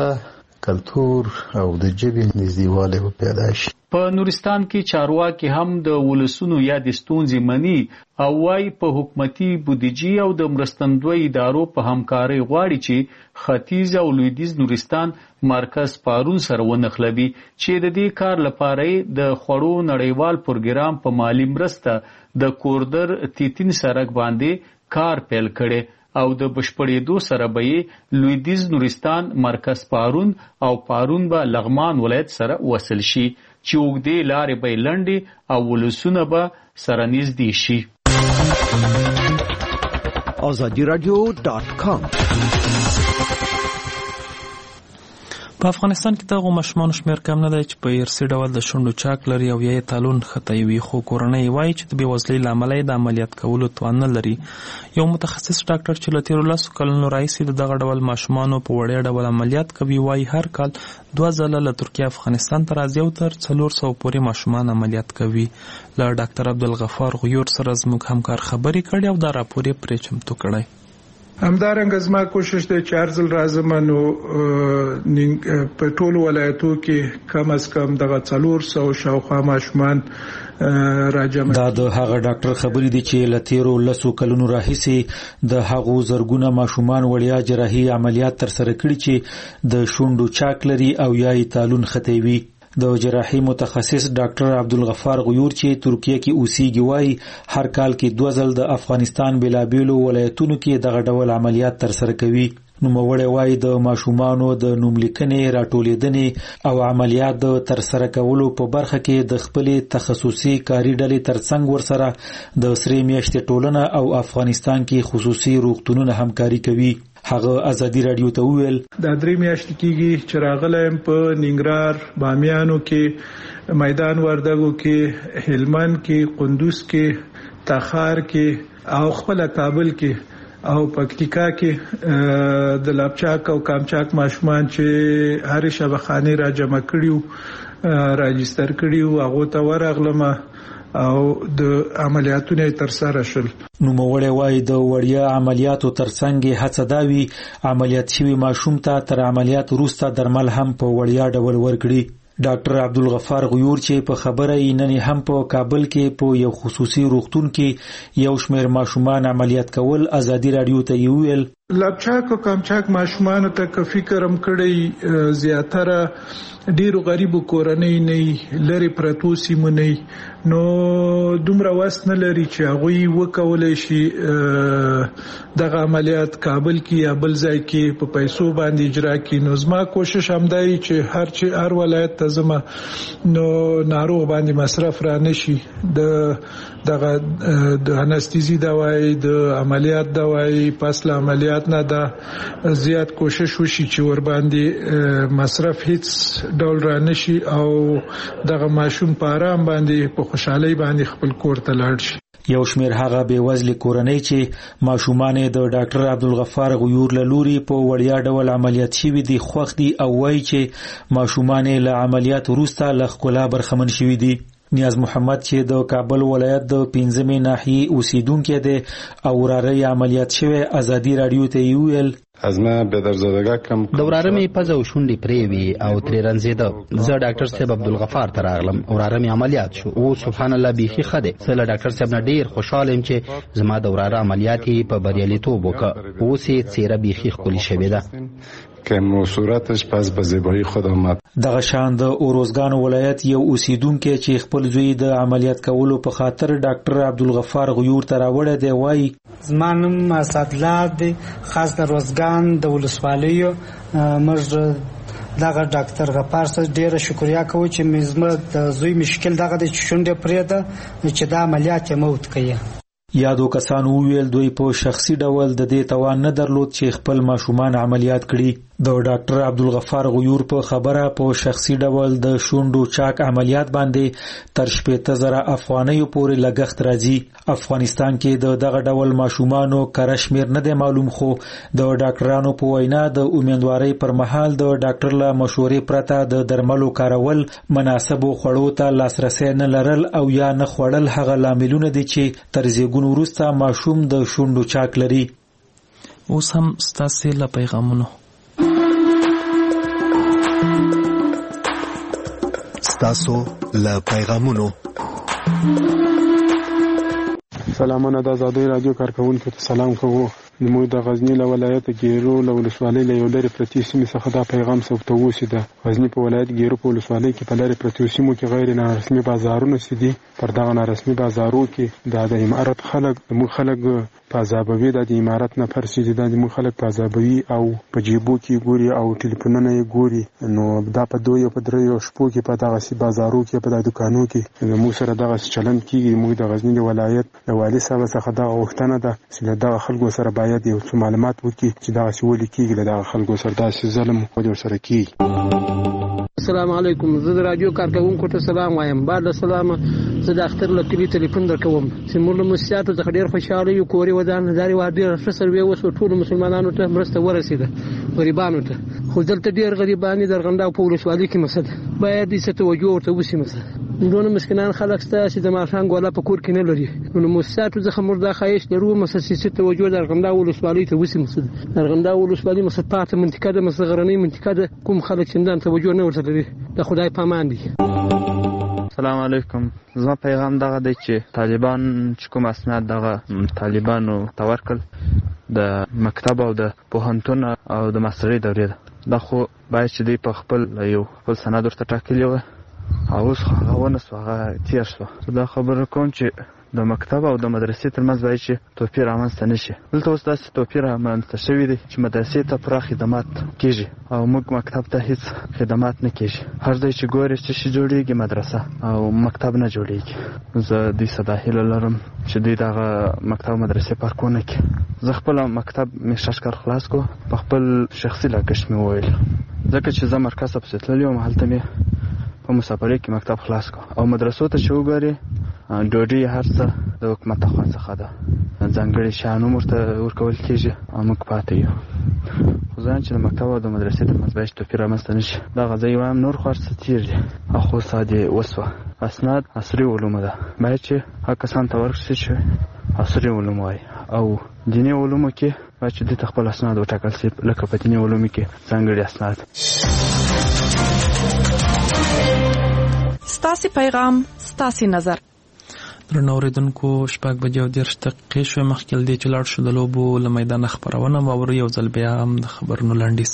کلتور او د ژبې نږدېوالی به پیدا شي. په نورستان کې چارواکي هم د ولسونو یا د ستونزې مني او وايي په حکومتي بودیجې او د مرستندوی ادارو په همکارۍ غواړي چې ختیځ او لویدیځ نورستان مرکز پارون سره ونښلوي چې د دې کار لپاره د خوړو نړیوال پروګرام په مالی مرسته د کوردر تیتین سړک باندې کار پیل کړي او د بشپړېدو سره به یې لویدیځ نورستان مرکز پارون او پارون به لغمان ولایت سره وصل شي چې اوږدې لارې به لنډې او ولسونه به سره نږدې شي. آزادی رادیو ډاټ کام. په افغانستان کې دغه ماشومان شمیر کم نه دی چې په ارثي ډول د شونډو چاک لري او یا تالون خطا وي، خو کورنۍ وایي چې د بېوزلۍ له امله د عملیات کولو توان نه لري. یو متخصص ډاکټر چې له تېرو لسو کلونو راهیسې د دغه ډول ماشومانو په وړیا ډول عملیات کوي وایي هر کال دوه ځله له ترکیه افغانستان ته راځي او تر څلور سوه پورې ماشومان عملیات کوي. له ډاکټر عبدالغفار غیور سره زموږ همکار خبرې کړي او دا راپور یې پرې چمتو کړی. همدارنګه زما کوشش دی چې هر ځل راځم نو په ټولو ولایتو کې کم از کم دغه څلور سوه شاوخوا ماشومان راجمع. دا د هغه ډاکټر خبرې دي چې له تیرو لسو کلونو راهیسې د هغو زرګونه ماشومان وړیا جراحي عملیات ترسره کړي چې د شونډو چاک لري او یا یې تالون خطی وي. د جراحي متخصص ډاکټر عبدالغفار غیور چې ترکیه کې اوسېږي وایي هر کال کې دوه ځل د افغانستان بېلابېلو ولایتونو کې دغه ډول عملیات ترسره کوي. نوموړی وایي د ماشومانو د نوملیکنې راټولیدنې او عملیات د ترسره کولو په برخه کې د خپلې تخصصي کاري ډلې ترڅنګ ورسره د سرې میاشتې ټولنه او افغانستان کې خصوصي روغتونونه همکاري کوي. هغه ازادي رادیو ته وویل دا درې میاشتې کېږي چې راغلم په ننګرهار، بامیانو کې، میدان وردګو کې، هلمند کې، قندوز کې، تخار کې او خپل کابل کې او پکتیکا کې د لابچاک او کامچاک ماشومان چې هر شبخانه را جمع کړیو راجستر کړیو هغه ته ورغلم او د عملیاتونو ترسره شول. نوموړی وایي د وړیا عملیاتو ترڅنګ هڅه دا وي عملیات شوي ماشوم ته تر عملیات وروسته درمل هم په وړیا ډول ورکړي. ډاکټر عبدالغفار غیور چې په خبره یې نن هم په کابل کې په یو خصوصي روغتون کې یو شمېر ماشومان عملیات کول ازادي رادیو ته یې وویل لابچاک او کامچاک ماشومان ته که فکرم کړی زیاتره ډیرو غریبو کورنۍ نه لري پرتو سیمو نه نو دومره واس نه لري چې هغه وکولای شي دغه عملیات کابل کې یا بل ځای کې په پیسو باندې اجرا کړي. نو زما کوشش هم دی چې هر چې هر ولایت ته زما نو ناروغ باندې مصرف را نشي د دغه د انستيزي دوايي د عملیات دوايي پس له عملیات نه دا زیات کوشش وشي چې ور باندې مصرف هیڅ ډول را نشي او دغه ماشوم په آرام باندې په خوشحالي باندې خپل کور ته لاړ شي. یو شمېر هغه بې وزلې کورنۍ چې ماشومان د ډاکټر عبدالغفار غیور له لوري په وړیا ډول عملیات شوي دي خوښ دي او وایي چې ماشومان له عملیات وروسته له ښکلا برخمن شوي دي. نیاز محمد چې د کابل ولایت د پنځمې ناحیې اوسیدونکی دی او وراره عملیات شوی ازادي رادیو ته یې وویل از ما به درزدگی کم د وراره مې پزه او شونډې پرې وي او ترې رنځېده. زه ډاکټر صاحب عبدالغفار ته راغلم، وراره مې عملیات شو او سبحان الله بیخي ښه دی. زه له ډاکټر صاحب نه ډېر خوشحاله یم چې زما د وراره عملیات یې په بریالیتوب وکړ. اوس یې څېره بیخي ښکلې شوې ده که صورتش پس به زیبایی خود آمد. دغه شان د اوروزګان ولایت یو اوسیدونکی چې خپل زوی د عملیات کولو په خاطر ډاکټر عبدالغفار غیور ته راوړی دی وایي زما نوم اسدالله دی، خاص د روزګان د ولسوالیو. موږ دغه ډاکټر غفار سره ډیره شکریا کوو چې مزمه د زوی مشکل دغه د شونډې پرې ده چې دا عملیات یې موت کړي. یادو کسانو ویل دوی په شخصي ډول د دې توان نه درلود چې خپل ماشومان عملیات کړي. د ډاکټر عبدالغفار غیور په خبره په شخصي ډول د شونډو چاک عملیات باندې تر شپېته زره افغانیو پورې لګښت راځي. افغانستان کې د دغه ډول ماشومانو کره شمېر نه دی معلوم، خو د ډاکټرانو په وینا د امیندوارۍ پر مهال د ډاکټر له مشورې پرته د درملو کارول، مناسبو خوړو ته لاسرسی نه لرل او یا نه خوړل هغه لاملونه دي چې تر زیږون وروسته ماشوم د شونډو چاک لري. اوس هم ستاسې له پیغامونو ستاسو له پیغامونو سلامونه د آزادۍ رادیو کارکونکو ته سلام کوو. موږ د غزنی له ولایت ګیرو له ولسوالۍ له یو لرې پرتې سیمې څخه دا پیغام ثبتوو د غزنی په ولایت ګیرو په ولسوالۍ کې په لرې پرتې سیمو کې غیر نارسمي بازارونه سدي. پر دغه نارسمي بازارو کې د د امارت خلک موږ خلک په عذابوي د امارت نه پرسي د موږ خلک په عذابوي او په جیبو کې ګوري او ټلیفونونه یې ګوري. نو دا په دوه یو په درې شپو کې په دغه سي بازارو کې په د دکانو کې موږ سره دغه چلند کیږي. موږ د غزنی ولایت د والي صاحب څخه دغه وختنه ده چې دغه خلکو سره باید یو څه معلومات وکړي چې دغه سی ولي کیږي له دغه خلکو سره داسې ظلم او سره کیږي. السلام علیکم. زه د رادیو کارکونکو ته سلام وایم. بعد السلام. زه د اختر له کلی ټلیفون درکوم چې موږ له مسیاتو څخه ډیر خوشاله یو. کوري ودان داري و ډیر ښه سروي وسو ټول مسلمانانو ته مرسته ورسیده، غریبانو ته. خو دلته ډیر غریبانی درغنده په ولسوالۍ کې مسله باید یې توجه ورته وسی. مثلا دونه مسکینان خلک ستا چې د ماشان ګوله په کور کې نه لري. نو مسیاتو څخه موږ دا خواهش لرو مساسي توجه درغنده ولسوالۍ ته وسی. مثلا درغنده ولسوالۍ مسله پاتې منطقه ده، مسله غرنۍ منطقه ده، کوم خلک چندان توجه نه ورته لري. د خدای پامان دي. السلام علیکم. زما پیغام دغه دی چې طالبان چې کوم اسناد دغه طالبانو تورکل د مکتب او د پوهنتون او د ماسترۍ دورې ده. دا خو باید چې دوی په خپل یو خپل سند ورته ټاکلي وه او اوس هغه ونه سو، هغه تېر سو. دا خبره کوم چې د مکتب او د مدرسې ترمنځ باید چې توپیر رامنځته نشي. دلته اوس داسې توپیر رامنځته شوی دی چې مدرسې ته پوره خدمات کیږي او موږ مکتب ته هیڅ خدمات نه کیږي. هر ځای چې ګورې چې شي جوړیږي مدرسه او مکتب نه جوړیږي. زه دوی څه دا هیله لرم چې دوی دغه مکتب مدرسې پارکونه کړي. زه خپل مکتب مې شش کال خلاص کو په خپل شخصي لګښت مې وویل ځکه چې زه مرکز ته پسې تللی وم هلته مې په مسافرۍ کې مکتب خلاص کو او مدرسو ته چې وګورې ډوډۍ هر څه د حکومت خوا څخه ده ځانګړي شیان هم ورته ورکول کېږي او موږ پاتې یو. خو ځان چې د مکتب او د مدرسې ترمنځ باید توپیر رامنځته نه شي. دغه زه یې وایم نور خو هر څه تېر دي او خو ساعت یې وسوه. اسناد عصري علومو ده باید چې هغه کسانو ته ورکړل شي چې عصري علوم وایي او دیني علومو کې باید چې دوی ته خپل اسناد وټاکل شي لکه په دیني علومو کې ځانګړي اسناد. ستاسې پیغام ستاسې نظر. درنو اوریدونکو شپږ بجې او دېرش دقیقې شوې مخکې له دې چې لاړ شو د لوبو له میدانه خپرونه واورو یو ځل بیا هم د خبرونو لنډیز.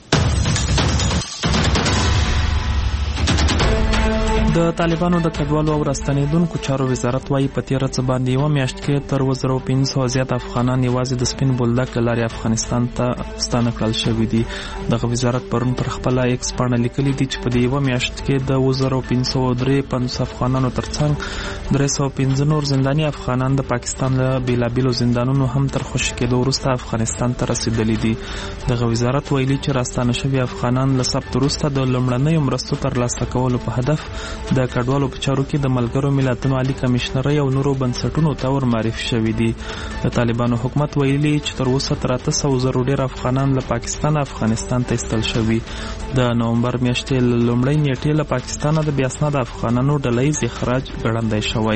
د طالبانو د کډوالو او راستنېدونکو چارو وزارت وايي په تېره څه باندې یوه میاشت کې تر اووه زره پنځه سوه زیات افغانان یوازې د سپین بولدک له لارې افغانستان ته ستانه کړل شوي دي. دغه وزارت پرون پر خپله ایکس پاڼه لیکلي دي چې په دې یوه میاشت کې د اووه زره پنځه سوه درې پنځوس افغانانو ترڅنګ درې سوه پنځه نور زنداني افغانان د پاکستان له بېلابېلو زندانونو هم تر خوشي کېدو وروسته افغانستان ته رسېدلي دي. دغه وزارت ویلي چې راستانه شوي افغانان له ثبت وروسته د لومړنیو مرستو ترلاسه کولو په هدف د کډوالو په چارو کې د ملګرو ملتونو عالي کمشنرۍ او نورو بنسټونو ته ورمعرفي شوي دي. د طالبانو حکومت ویلي چې تر اوسه تر اته سوه زرو ډېر افغانان له پاکستان افغانستان ته ایستل شوي. د نومبر میاشتې له لومړۍ نیټې له پاکستانه د بې اسناده افغانانو ډله ییز اخراج ګړندی شوی.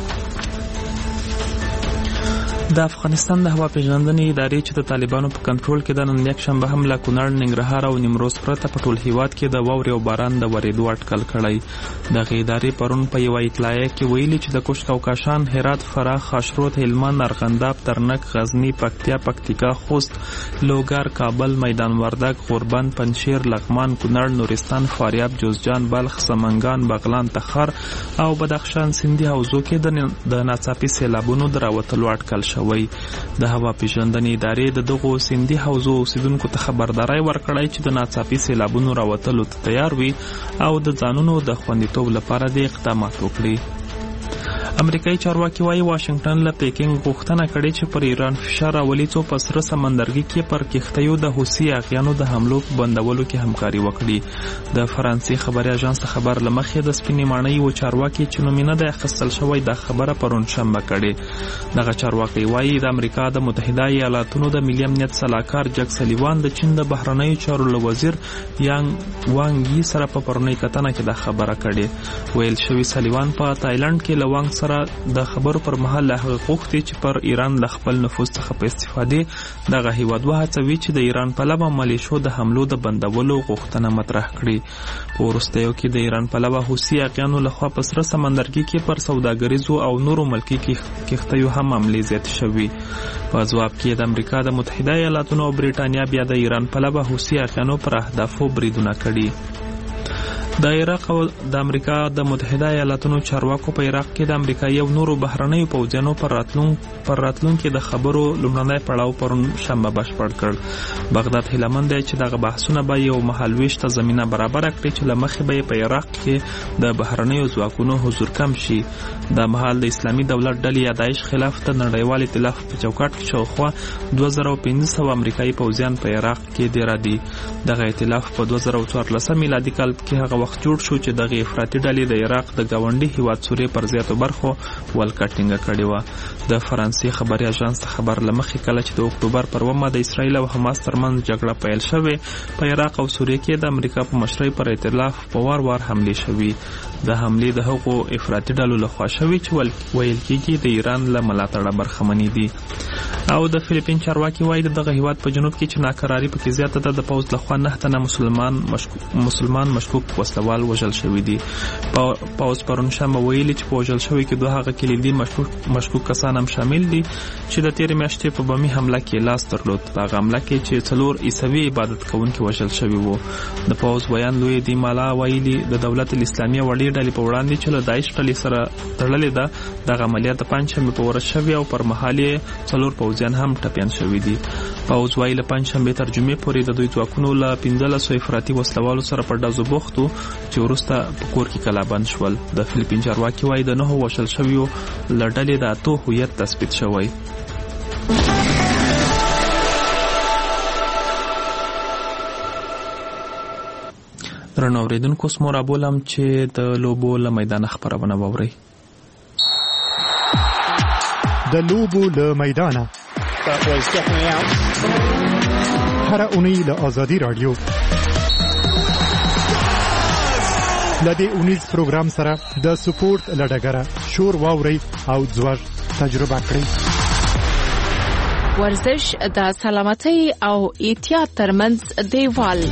د افغانستان د هوا پیژندنې ادارې چې د طالبانو په کنټرول کې د نن یکشنبه هم له کونړ، ننګرهار او نیمروز پرته په ټول هیواد کې د واورې او باران د ورېدو اټکل کړی. دغه ادارې پرون په یوه اطلاعیه کې ویلي چې د کوشت کوکاشان، هرات، فراه، خاشرود، هلمند، ارغنداب، ترنک، غزني، پکتیا، پکتیکا، خوست، لوګر، کابل، میدان وردګ، غوربند، پنجشیر، لغمان، کونړ، نورستان، فاریاب، جوزجان، بلخ، سمنګان، بغلان، تخار او بدخشان سیندي حوزو کې د ناڅاپي سیلابونو د راوتلو اټکل شوی. د هوا پیژندنې ادارې د دغو سیندي حوزو اوسیدونکو ته خبرداری ورکړی چې د ناڅاپي سیلابونو راوتلو ته تیار وي او د ځانونو د خوندیتوب لپاره د اقدامات وکړي. امریکایي چارواکي وايي واشنگټن له پیکینګ غوښتنه کړې چې پر ایران فشار راولي څو په سره سمندرګي کې پر کښتیو د حوثي اغیانو د حملو په بندولو کې همکاري وکړي. د فرانسې خبري اژانس ته خبر له مخې د سپینې ماڼۍ و چارواکي چې نومینه د اخیستل شوی دا خبره پرون شنبه کړې. دغه چارواکي وايي د امریکا د متحده ایالاتونو د ملي امنیت سلاکار جک سلیوان د چین د بهرنیو چارو له وزیر یانګ وانګ یي سره په پرونۍ کتنه کې دا خبره کړې. ویل شوی سلیوان په تایلند کې له وانګ سره د خبرو پر مهال له هغه غوښتي چې پر ایران له خپل نفوذ څخه په استفادې دغه هیواد وهڅوي چې د ایران پلوه ملیشو د حملو د بندولو غوښتنه مطرح کړي. په وروستیو کې د ایران پلوه حوثي اغیانو لخوا په سره سمندرګي کې پر سوداګریزو او نورو ملکي کښتیو هم حملې زیات شوي. په ځواب کې د امریکا د متحده ایالاتونو او بریټانیا بیا د ایران پلوه حوثي اغیانو پر اهدافو بریدونه کړي. د عراق او د امریکا د متحده ایالاتونو چارواکو په عراق کې د امریکایي او نورو بهرنیو پوځیانو پر راتلون پر راتلون کې د خبرو لومړنی پړاو پرون شنبه بشپړ کړ. بغداد هیله مند دی چې دغه بحثونه به یو مهالویش ته زمینه برابره کړي چې له مخې به په عراق کې د بهرنیو ځواکونو حضور کم شي. د مهال د اسلامي دولت ډلې یا داعش خلاف د نړیوال ائتلاف په چوکاټ کې شاوخوا دوه زره پنځه سوه امریکایي پوځیان په عراق کې دېره دي. دغه ائتلاف په دوه زره څوارلسم میلادي کال کې هغه وخت جوړ شو چې دغه افراطي ډلې د عراق د گاونډي هیواد سوریې پر زیاتو برخو ولکه ټینګه کړې وه. د فرانسې خبري اژانس ته خبر له مخې کله چې د اکتوبر پر اوومه د اسرائیل او حماس ترمنځ جګړه پیل شوې په عراق او سوریې کې د امریکا په مشرۍ پر ائتلاف په وار وار حملې شوي. د حملې د هغو افراطي ډلو لخوا شوي چې ویل کېږي د ایران له ملاتړه برخمنې دي. او د فلیپین چارواکي وایي دغه هیواد په جنوب کې چې ناکراري پکې زیاته ده د پوځ لخوا نه تنه مسلمان مشکوک مسلمان مشکوک وسلوال وژل شوی دي. پاوز پرون شنبه ویلي چې په وژل شوي کې دوه هغه کلیدي مشکوک کسان هم شامل دي چې د تېرې میاشتې په بمي حمله کې لاس درلود. په هغه حمله کې چې څلور عیسوي عبادت کوونکي وژل شوي وو. د پاوز بیان لوی دی مالا ویلي د دولت الاسلامي وړې ډلې په وړاندې چې له داعش ډلې سره تړلې ده دغه عملیات د پنجشنبې په ورځ شوي او پر مهال یې څلور پوځیان هم ټپیان شوي دي. پاوز وایي له پنجشنبې تر جمعې پورې د دوی ځواکونو له پنځلسو افراطي وسلوالو سره په ډزو بوخت وو چې وروسته په کور کې کلابند شول. د فلیپین چارواکي وایي د نهو وژل شویو له ډلې د اتو هویت تثبیت شوی. درنو اوریدونکو سمو رابولم چې د لوبو له میدان خبرونه واورئ. د لوبو له میدانه هر اونۍ له آزادي رادیو لدې اونیز پروګرام سره د سپورت لډګره شور واوري او ځوړ تجربه کړئ. ورزش د سلامتۍ او احتیاط ترمنځ دیوال.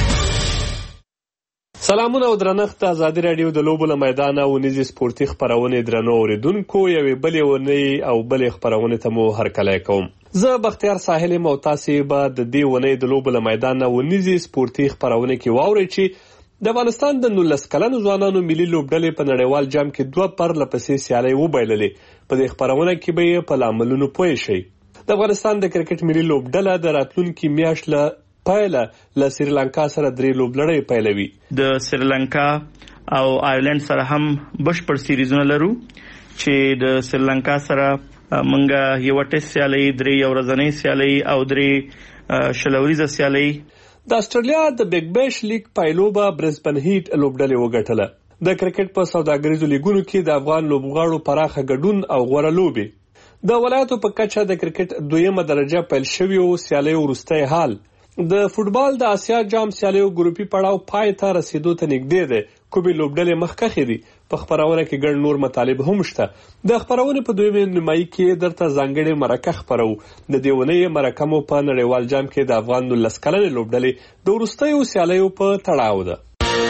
سلامونه او درنښت. آزادي رادیو د لوبو له میدانه ونیزي سپورتي خبرونه درنو اوریدونکو یوې بلې ونې او بلې خبرونه ته مو هرکلی کوم. زه بختیار ساحل یم او تاسې به د دې ونې د لوبو له میدانه ونیزي سپورتي خبرونه کې واورئ چې د افغانستان د نولس کلنو ځوانانو ملي لوبډلې په نړیوال جام کې دوه پرله پسې سیالۍ وبایللې. په دې خبرونه کې به یې په لاملونو پوه شئ. د افغانستان د کرکټ ملي لوبډله د راتلونکي میاشت له پیله له سریلانکا سره درې لوبلړۍ پیلوي. د سریلانکا او آیرلند سره هم بشپړ سیریزونه لرو چې د سریلانکا سره مونږه یو ټیسټ سیالۍ، درې یو ورځنۍ سیالۍ او درې شلوریزه سیالۍ. د استرالیا د بیگ بیش لیگ پایلوبه برزبن هیټ لوبډلې وګټله. د کرکټ په سوداګریزو لیګونو کې د افغان لوبغاړو پراخه ګډون او غوړه لوبې. د ولایتو په کچه د کرکټ دویمه درجه پیل شوی او سیالۍ وروستی حال. د فوتبال د آسیا جام سیالیو ګروپي پړاو پای ته رسیدو ته نږدې دی. کومې لوبډلې مخکښې دي. په خبرونه کې ګڼ نور مطالب هم شته. د خبرونه په دویمه نیمایي کې درته ځانګړې مرکه خبرو. د دې ونې مرکه مو په نړیوال جام کې د افغان نولس کلنې لوبډلې د وروستیو سیالیو په تړاو ده.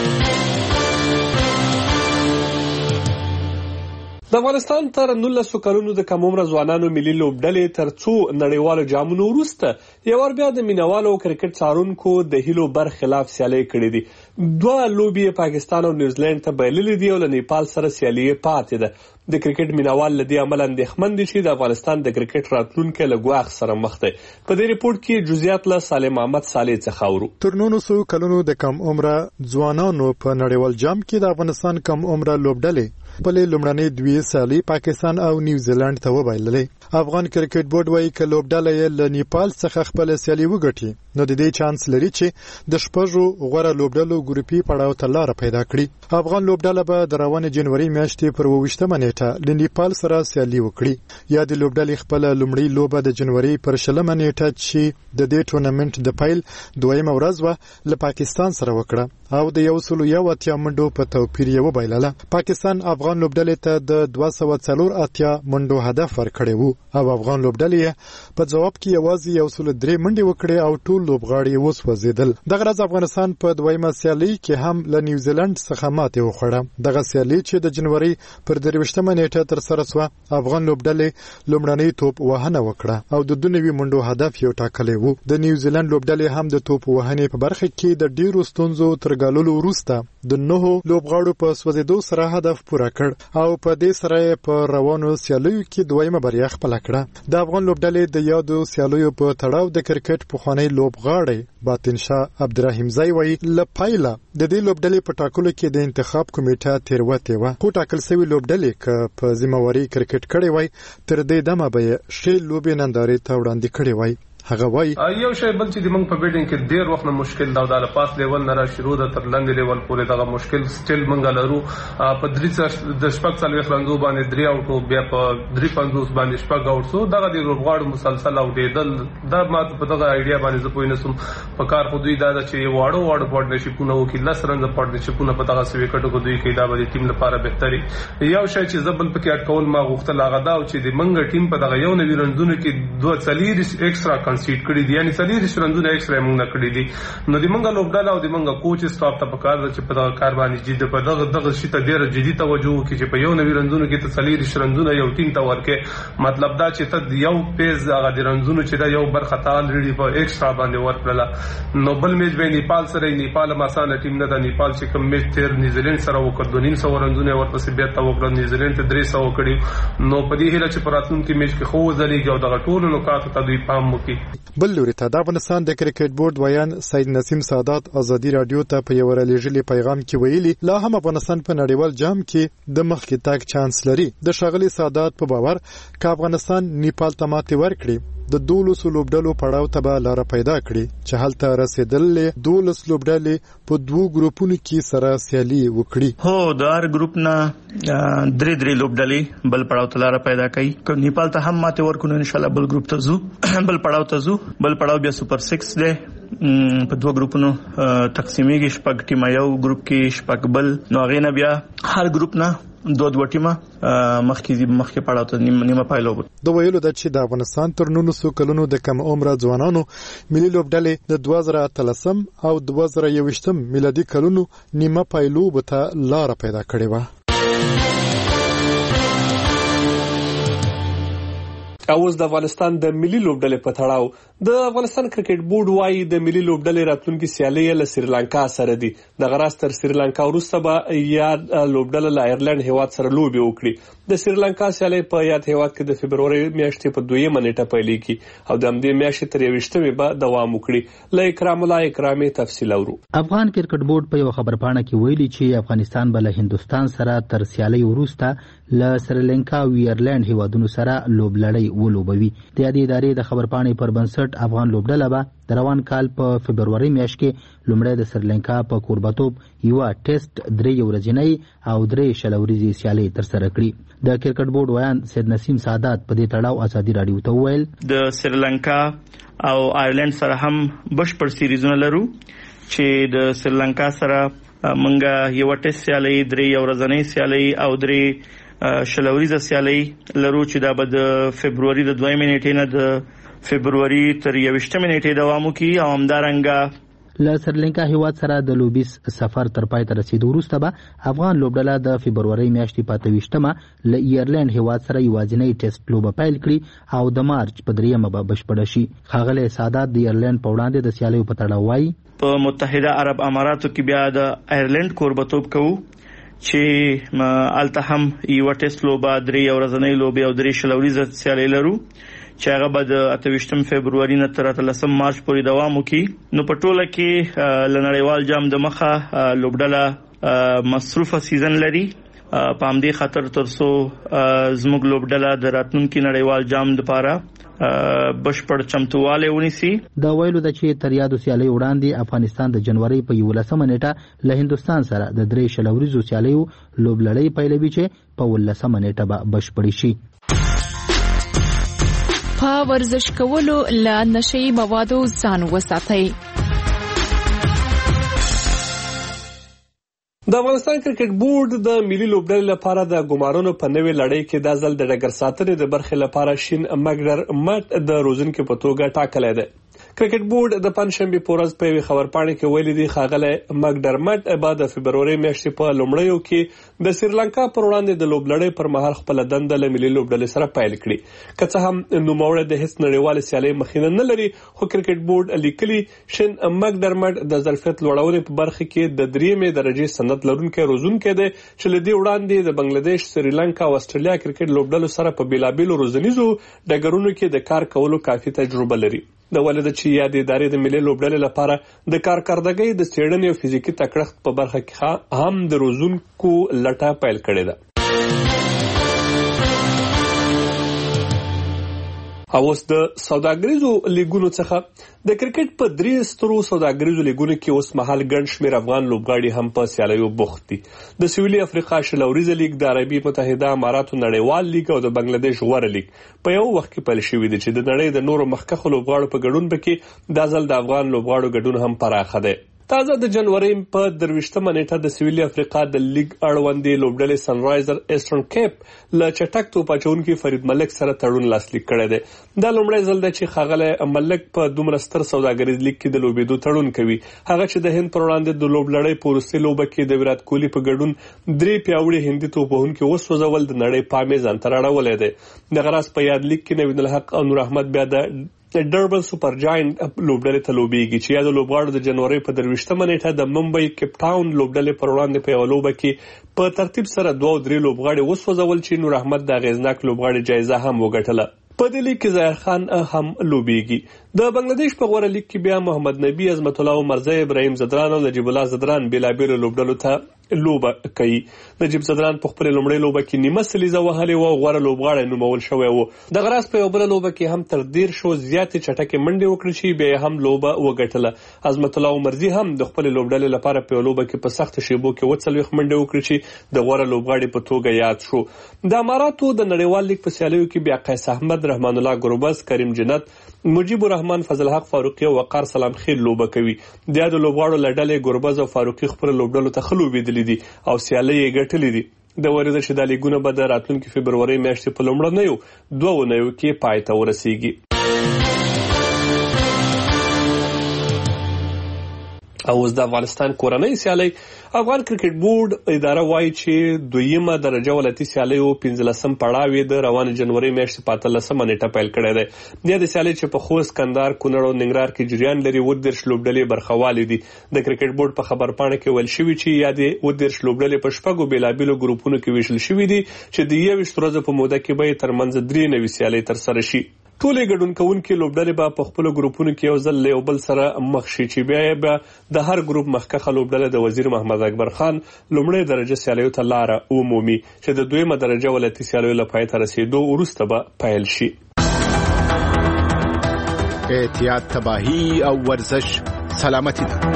د افغانستان تر نولس کلونو د کم عمره ځوانانو ملي لوبډلې تر څو نړیوالو جامونو وروسته یو ور بیا د مینوالو کرکټ څارونکو د هیلو برخلاف سیالۍ کړې دي. دوه لوبې پاکستان او نیوزیلند ته بایللې دي او له نیپال سره سیالي پاتې ده. د کرکټ مینوال له دې عمل اندېښمن دي چې د افغانستان د کرکټ راتلونکی له ګواښ سره مخ دی. په دې ریپورت کې جزئیات له سالم احمد صالح څخه اورو. تر نولسو کلونو د کم عمره ځوانانو په نړیوال جام کې د افغانستان کم عمره لوبډلې خپلې لومړنۍ دوې سیالۍ پاکستان او نیوزیلند ته وبایللې. افغان کرکټ بورډ وایي چې لوبډله یې له نیپال څخه خپل سیالي وګټي نو د دې چانس لري چې د شپږو غوره لوبډلو ګروپي پړاو ته لار پیدا کړي. افغان لوبډله به د روانې جنوري میاشتې پر اوویشتمه نیټه له نیپال سره سیالي وکړي. یا د لوبډلې خپل لومړی لوبه د جنوري پر شلمه نیټه چې د دې ټورنمنت د پیل دویمه ورځ و له پاکستان سره وکړه او د یو سلو یو اتیا منډو په توپیر یې وبایلله. پاکستان افغان لوبډلې ته د دوه سوه څلور اتیا منډو هدف ورکړی وو او افغان لوبډلې په جواب کې یوازې یو سل درې منډې وکړې او ټول لوبغاړي وسوځېدل. دغه ورځ افغانستان په دویمه سیالۍ کې هم له نیوزیلند څخه ماتې وخوړه. دغه سیالۍ چې د جنوري پر درویشتمه نیټه ترسره شوه افغان لوبډلې لومړنۍ توپ وهنه وکړه او د دوه نوي منډو هدف یې ټاکلی وو. د نیوزیلند لوبډلې هم د توپ وهنې په برخه کې د ډیرو ستونزو تر ګاللو وروسته د نهو لوبغاړو په سوځېدو سره هدف پوره کړ او په دې سره په روانو سیالیو کې دویمه بریا خپله کړه. د افغان لوبډلې د یادو سیالیو په تړاو د کرکټ پخوانی لوبغاړی باطن شاه عبدالرحیم زئی وایي له پیله د دې لوبډلې په ټاکلو کې د انتخاب کمیټه تېروتې وه خو ټاکل سوي لوبډلې که په ذمهواري کرکټ کړی وای تر دې دمه به یې ښې لوبې نندارې ته وړاندې کړې وای. هغه وایي یو شی بل چې د موږ په بیډینګ کې ډیر وخت نه مشکل دا د پاس لیول نه را شروع ده تر لاندې لیول پورې دغه مشکل سټیل موږ لرو. په درې د شپږ څلوېښت رنزو باندې درې اوټو بیا په درې پنځوس باندې شپږ اوټو دغه د لوبغاړو مسلسل اوټېدل دا ما په دغه آیډیا باندې زه پوه نه سوم. په کار خو دوی دا ده چې واړو واړو پارټنرشپونه وکړي لس رنزه پارټنرشپونه په دغه سویکټو کې دوی کوي دا به د ټیم لپاره بهتري. یو شی چې زه بل پکې اټکول ما غوښتل هغه دا چې د موږ ټیم په دغه یو نوي رنزونو کې دوه څلېرویشت ایکسترا کنسیډ کړی دي یعنی څلور رنونه ایکسترا موږ نه کړی دي نو د منګه لوبډاله او د منګه کوچ سټاف ته پکار ده چې په دغه کار باندې جدي په دغه دغه شي ته ډیره جدي توجه وکړي چې په یو نوي رنونه کې ته څلور رنونه یو ټیم ته ورکې مطلب دا چې ته یو پیز هغه د رنونه چې دا یو برخه تال لري په ایکسترا باندې ورکړه نو بل میچ به نیپال سره نیپال مسانه ټیم نه د نیپال چې کوم میچ تیر نیوزیلند سره وکړ دوه نیم سو رنونه ورپسې بیا تا وکړ نیوزیلند ته درې سو کړی نو په دې هله چې پراتونکو میچ کې خو ځلېږي او دغه ټول نکات ته دوی پام وکړي بل لوري ته د افغانستان د کرکټ بورډ ویان سید نسیم سادات ازادي رادیو ته په یو رالېږلي پیغام کې ویلي لا هم افغانستان په نړیوال جام کې د مخکې تګ چانس لري د ښاغلي سادات په باور ک افغانستان نیپال ته ماتې ورکړي د دولس لوبډلو پړاو ته به لار پیدا کړي چې هلته رسیدل دولس لوبډلې په دوو ګروپونو کې سره سیالي وکړي هو د هر ګروپ نه درې درې لوبډلې بل پړاو ته لار پیدا کوي که نیپال ته هم ماته ورکونو ان شاء الله بل ګروپ ته زو بل پړاو ته زو بل پړاو بیا سوپر سکس دی په دوه ګروپونو تقسیمېږي شپږ ټیم یو ګروپ کې شپږ بل نو هغه نه بیا هر ګروپ نه دوه دوه ټیمه مخکې مخکې پړاو ته نیمه پایلو د ویلو د چې د افغانستان تر نولسو کلونو د کم عمره ځوانانو ملي لوبډلې د دوه زره اتلسم او دوه زره یوویشتم میلادي کلونو نیمه پایلو ته لار پیدا کړې و اوس د افغانستان د ملي لوبډلې په تړاو د افغانستان کرکټ بورډ وايي د ملي لوبډلې راتلونکي سیالي له سریلانکا سره دي د غراس تر سریلانکا وروسته به یاد لوبډله له ایرلند هیواد سره لوبي وکړي د سریلانکا سیالي په یاد هیواد کې د فبروري میاشتې په دویمه نیټه پیلېږي او د همدې میاشتې تر یوویشتمې به دوام وکړي له اکرام الله اکرامي تفصیل اورو افغان کرکټ بورډ په یو خبرپاڼه کې ویلي چې افغانستان به له هندستان سره تر سیالي وروسته له سریلانکا او ایرلند هیوادونو سره لوبلړۍ ولوبوي د یادې ادارې د خبرپاڼې پر بنسټ افغان لوبډله به د روان کال په فبروري میاشت کې لومړی د سریلانکا په کوربتوب یو ټیسټ درې ورځنۍ او درې شلوريزي سیالي ترسره کړي د کرکټ بورډ ویان سید نسیم سادات په دې تړاو ازادي رادیو ته وویل د سریلانکا او آیرلند سره هم بشپړ سیریزونه لرو چې د سریلانکا سره منګه یو ټیسټ سیالي درې ورځنۍ سیالي او درې شلوریزه سیالي لرو چې دا به د فبرवरी د دویمې نیټې نه د فبرवरी تر یوویشتمې نیټې دوام وکړي او همدارنګه له سریلانکا هیواد سره د لوبیس سفر تر پای ته رسیدو وروسته به افغان لوبډله د فبرवरी میاشتې په اتهویشتمه له ایرلند هیواد سره یوازینی ټیسټ لوبه پیل کړي او د مارچ په دریمه به بشپړه شي ښاغلی سادات د ایرلند په وړاندې د سیالیو په تړاو وایي په متحده عرب اماراتو کې بیا د ایرلند کوربتوب کوو چې الته هم یو ټیسټ لوبه درې ورځنۍ لوبه او درې شلوریزه سیالي لرو چې هغه به د اتهویشتم فبرवरी نه تر اتلسم مارچ پورې دوام وکړي نو په ټوله کې لنړیوال جام د مخه لوبډله مصروفه سیزن لري په همدې خاطر ترڅو زموږ لوبډله د راتلونکي نړیوال جام لپاره بشپړ چمتواله ونیسي دا ویلو د چې تر یادو سیالي وړاندې افغانستان د جنوري په یولسمه نیټه له هندستان سره د درې شلوریزو سیالیو لوبلړۍ پیلوي چې په ولسمه نیټه به بشپړ شي په ورزش کولو له نشئی موادو ځان وساتئ. د افغانستان کرکټ بورډ د ملي لوبډلې لپاره د ګمارونو په نوې لړۍ کې د ځل د ډګر ساتنې د برخې لپاره شین مګډر مټ د روزنکو په توګه ټاکلی دی. کرکټ بورډ د پنځشنبه په ورځ په یوه خبرپاڼه کې ویلي دی ښاغلی مګډرمټ به د فبرवरी میاشتې په لومړیو کې د سریلانکا پر وړاندې د لوبلړۍ پر مهال خپل دنده له ملي لوبډلې سره پیل کړي. که څه هم نوموړی د هیڅ نړیوالې سیالۍ مخینه نه لري خو کرکټ بورډ لیکلي شین مګډرمټ د ظرفیت لوړولو په برخه کې د دریمې درجې سند لرونکی روزونکی دی چې له دې وړاندې د بنگلاديش، سریلانکا او استرالیا کرکټ لوبډلو سره په بیلابیلو روزنیزو ډګرونو کې د کار کولو کافي تجربه لري. د ولید چې یادې ادارې د ملي لوبډلې لپاره د کارکردګۍ د څېړنې او فزیکي تکړښت په برخه کې هم د روزونکو لټه پیل کړې ده. اوس د سوداګریزو لیګونو څخه د کرکټ په درې سترو سوداګریزو لیګونو کې اوس مهال ګڼ شمېر افغان لوبغاړي هم په سیالیو بوخت دي. د سویلي افریقا شلوریزه لیګ، د عربي متحده اماراتو نړیوال لیګ او د بنگلاديش غوره لیګ په یو وخت کې پیل شوي دي چې د نړۍ د نورو مخکښو لوبغاړو په ګډون پکې دا ځل د افغان لوبغاړو ګډون هم پراخه دی. تازه د جنوري په درویشتمه نیټه د سویلي افریقا د لیگ اړوندې لوبډلې سنرایزر ایسټرن کیپ له چټک توپ اچونکي فرید ملک سره تړون لاسلیک کړی دی. دا لومړی ځل دی چې ښاغلی ملک په دومره ستر سوداګریز لیگ کې د لوبېدو تړون کوي. هغه چې د هند پر وړاندې د لوبلړۍ په وروستۍ لوبه کې د ویرات کوهلي په ګډون درې پیاوړي هندي توپوهونکي وسوځول د نړۍ پام یې ځان ته راړولی دی. دغه راز په یاد لیگ کې نوید الحق او نور احمد بیا د ډربن سوپر جاینټ لوبډلې ته لوبېږي چې یا د لوبغاړو د جنوري په درویشتمه نیټه د ممبئی کیپ ټاون لوبډلې پر وړاندې په یوه لوبه کې په ترتیب سره دوه او درې لوبغاړي وسوځول چې نور احمد د اغیزناک لوبغاړي جایزه هم وګټله. په دې لیګ کې ظاهر خان هم لوبېږي. د بنگلاديش په غوړه لیګ کې بیا محمد نبی، عظمت الله عمرزی، ابراهیم زدران او نجیب الله زدران بېلابېلو لوبډلو ته لوبه کوي. نجیب زدران په خپلې لومړۍ لوبه کې نیمه سلیزه وهلې وه او غوره لوبغاړی نومول شوی و. دغه راز په یوه بله لوبه کې هم تر دېرشو زیاتې چټکې منډې وکړې چې بیا یې هم لوبه وګټله. عظمت الله عمرزي هم د خپلې لوبډلې لپاره په یوه لوبه کې په سختو شیبو کې اووه څلوېښت منډې وکړې چې د غوره لوبغاړي په توګه یاد شو. د اماراتو د نړیوال لیګ په سیالیو کې بیا قیس احمد، رحمان الله ګربز، کریم جنت، مجیب الرحمن، فضل حق فاروقي او وقار سلام خیل لوبه کوي. د یادو لوبغاړو له ډلې ګربز او فاروقي خپلو لوبډلو ته ښه لوبېدلي دي او سیالۍ یې ګټلې دي. د وریده چې دا لیګونه به د راتلونکي فبرورۍ میاشتې په لومړنیو دوه اونیو کې پای ته ورسیږي. او اوس د افغانستان کورنۍ سیالۍ افغان کرکټ بورډ اداره وایي چې دویمه درجه ولایتي سیالیو پنځلسم پړاو یې د روانې جنوري میاشتې په اتلسمه نیټه پیل کړی دی. دا د سیالۍ چې په خوست، کندهار، کونړ او ننګرهار کې جریان لري اووه دېرش لوبډلې برخوالې دي. د کرکټ بورډ په خبرپاڼه کې ویل شوي چې یا د اووه دېرش لوبډلې په شپږو بېلابېلو ګروپونو کې ویشل شوي دي چې د یوویشت ورځو په موده کې به یې ترمنځ درې نوي سیالۍ ترسره شي. ټولې ګډون کوونکې لوبډلې به په خپلو ګروپونو کې یو ځل له یو بل سره مخ شي چې بیا یې به د هر ګروپ مخکښه لوبډله د وزیر محمد اکبر خان لومړۍ درجه سیالیو ته لاره ومومي چې د دویمه درجه ولایتي سیالیو له پای ته رسېدو وروسته به پیل شي. احتیاط، تباهي او ورزش سلامتی ده.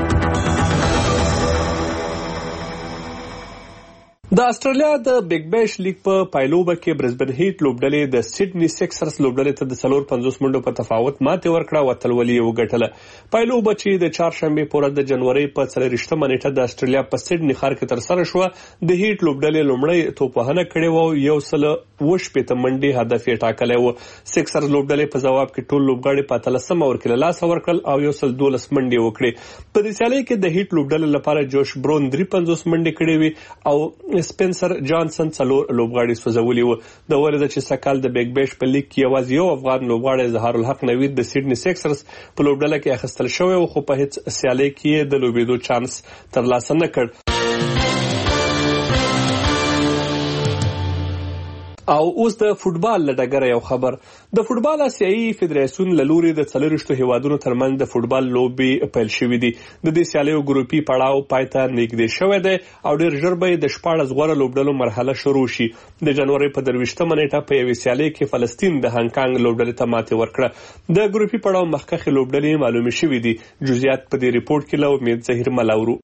د استرالیا د بیگ بیش لیگ په پایلوبه کې برزبن هیټ لوبډلې د سیډني سیکسرز لوبډلې ته د څلور پنځوس منډو په تفاوت ماتې ورکړه او اتلولي یې وګټله. پایلوبه چې د چهارشنبې په ورځ د جنوري په څلېرویشتمه نیټه د استرالیا په سیډني ښار کې ترسره شوه، د هیټ لوبډلې لومړی توپوهنه کړې وه او یو سل اووه شپېته منډې هدف یې ټاکلی و. سیکسرز لوبډلې په ځواب کې ټول لوبغاړي په اتلسمه اوور کې له لاسه ورکړل او یو سل دولس منډې وکړې. په دې سیالۍ کې د هیټ لوبډلې لپاره جوش برون درې پنځوس منډې کړې وې او سپنسر جانسن څلور لوبغاړي سوځولي وو. د وریده چې سکال د بیگ بیش په لیګ کې یوازې یو افغان لوبغاړی ظهار الحق نوید د سیډني سیکسرز په لوبډله کې اخیستل شوی و، خو په هیڅ سیالۍ کې د لوبېدو چانس ترلاسه نه کړ. او اوس د فوټبال له ډګره یو خبر. د فوټبال آسیایي فدراسیون له لوري د څلېرویشتو هیوادونو ترمنځ د فوټبال لوبې پیل شوې دي. د دې سیالیو ګروپي پړاو پای ته نږدې شوی دی او ډېر ژر به د شپاړس غوره لوبډلو مرحله شروع شي. د جنوري په درویشتمه نیټه په یوې سیالۍ کې فلسطین د هانګ کانګ لوبډلې ته ماتې ورکړه. د ګروپي پړاو مخکښې لوبډلې معلومې شوې دي. جزئیات په دې ریپورت کې له امید ظهیر ملاورو.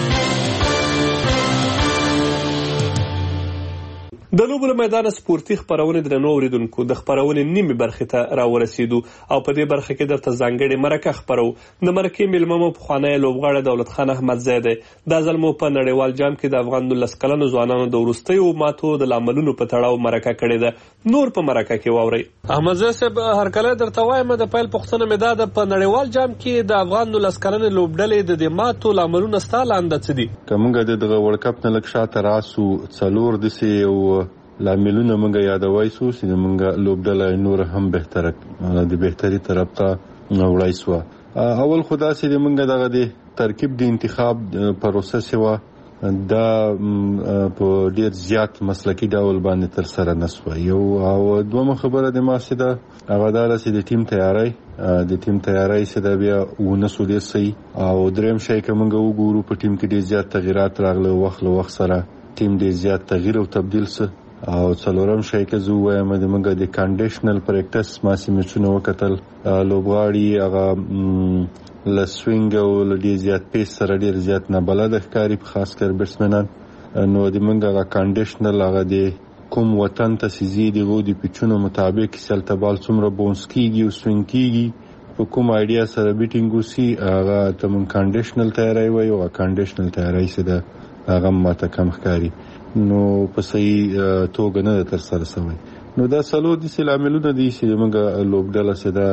د لوبو له میدانه سپورتي خپرونې درنو اوریدونکو د خپرونې نیمې برخې ته راورسېدو او په دې برخه کې درته ځانګړې مرکه خپرو. د مرکې میلمه مو پخوانی لوبغاړی دولت خان احمدزی دی. دا ځل مو په نړیوال جام کې د افغان نولس کلنو ځوانانو د وروستیو ماتو د لاملونو په تړاو مرکه کړې ده. نور په مرکه کې واورئ. احمدزی صاحب، هرکلی درته وایم د پیل پوښتنه مې دا ده، په نړیوال جام کې د افغان نولس کلنې لوبډلې د دې ماتو لاملونه ستا لاندې څه دي؟ که موږ د دغه ورلډ کپ نه لږ شاته راسو، څلور داسې یو لاملونه موږ یادوای سو چې موږ لوبډله نور هم بهتره د بهتري طرف ته وړای سو. اول خدا چې موږ دغه د ترکیب د انتخاب پروسس و دا په ډیر زیات مسلکی ډول باندې تر سره نسو. یو او دومره خبره د ماسه ده هغه دا چې د ټیم تیاری د ټیم تیاری چې دا بیا ونسو دي سي او دریم شي چې موږ وګورو په ټیم کې ډیر زیات تغیرات راغله وخت له وخت سره ټیم ډیر زیات تغییر او تبديل سه. او څلورم شي کې زه وایم د موږ د کنډیشنل پریکټس ماسي مچونه وکتل لوبغاړي هغه لسوینګ او لډي زیات پیس سره ډیر زیات نه بلد ښکاری خاص کر بیټسمنان نو د موږ هغه کنډیشنل هغه د کوم وطن ته سيزي دی غو د پچونو مطابق سلته بال څومره بونس کیږي او سوینګ کیږي په کوم ایډیا سره بیټینګ وسی هغه ته مون کنډیشنل تیاری وایو او کنډیشنل تیاری سره هغه ماته کم ښکاری نو په صحیح توګه نه تر سره سوی نو دا څلور د سلاملونه دي چې موږ لوبډله سره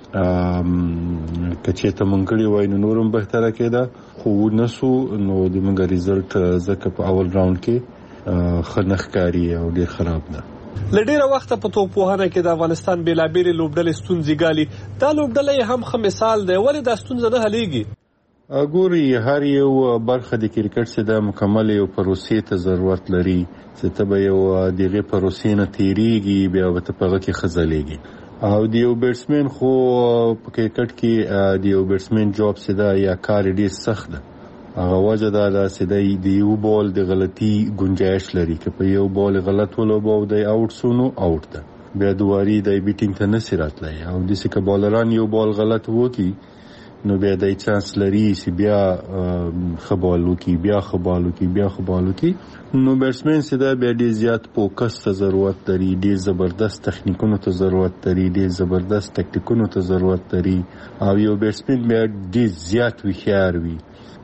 کچې ته مونږ کړی وای نو نورم بهتره کېده خو نسو نو د موږ ریزلټ زکه په اول راوند کې خنخکاری او ډیر خراب ده. لډیره وخت په توپوهنه کې د افغانستان بیلابېل لوبډلې ستونزې ګالي دا لوبډلې هم خه مثال دی ولې دا ستونزه نه حلېږي ګوري هر یو برخه د کرکټ څخه د مکمل یو پروسې ته ضرورت لري چې ته به یو دغه پروسې نه تیریږي بیا به ته پغه کې خزلېږي او د یو بیټسمن خو په کرکټ کې د یو بیټسمن جاب سده یا کار ډیر سخت ده هغه وجه دا ده چې د یو بال د غلطي گنجائش لري که په یو بال غلط ولوبو د اوټ سونو اوټ ده بیا دواري د بیټینګ ته نه سراتلای او د سکه بالران یو بال غلط وکي نو بیا د چانس لري چې بیا خبالو کی بیا خبالو کی بیا خبالو کی نو بیټسمن سده بیا ډیر زیات فوکس ته ضرورت لري ډیر زبردست تخنیکونو ته ضرورت لري ډیر زبردست ټاکټیکونو ته ضرورت لري او یو بیټسمن بیا ډیر زیات وخیار وي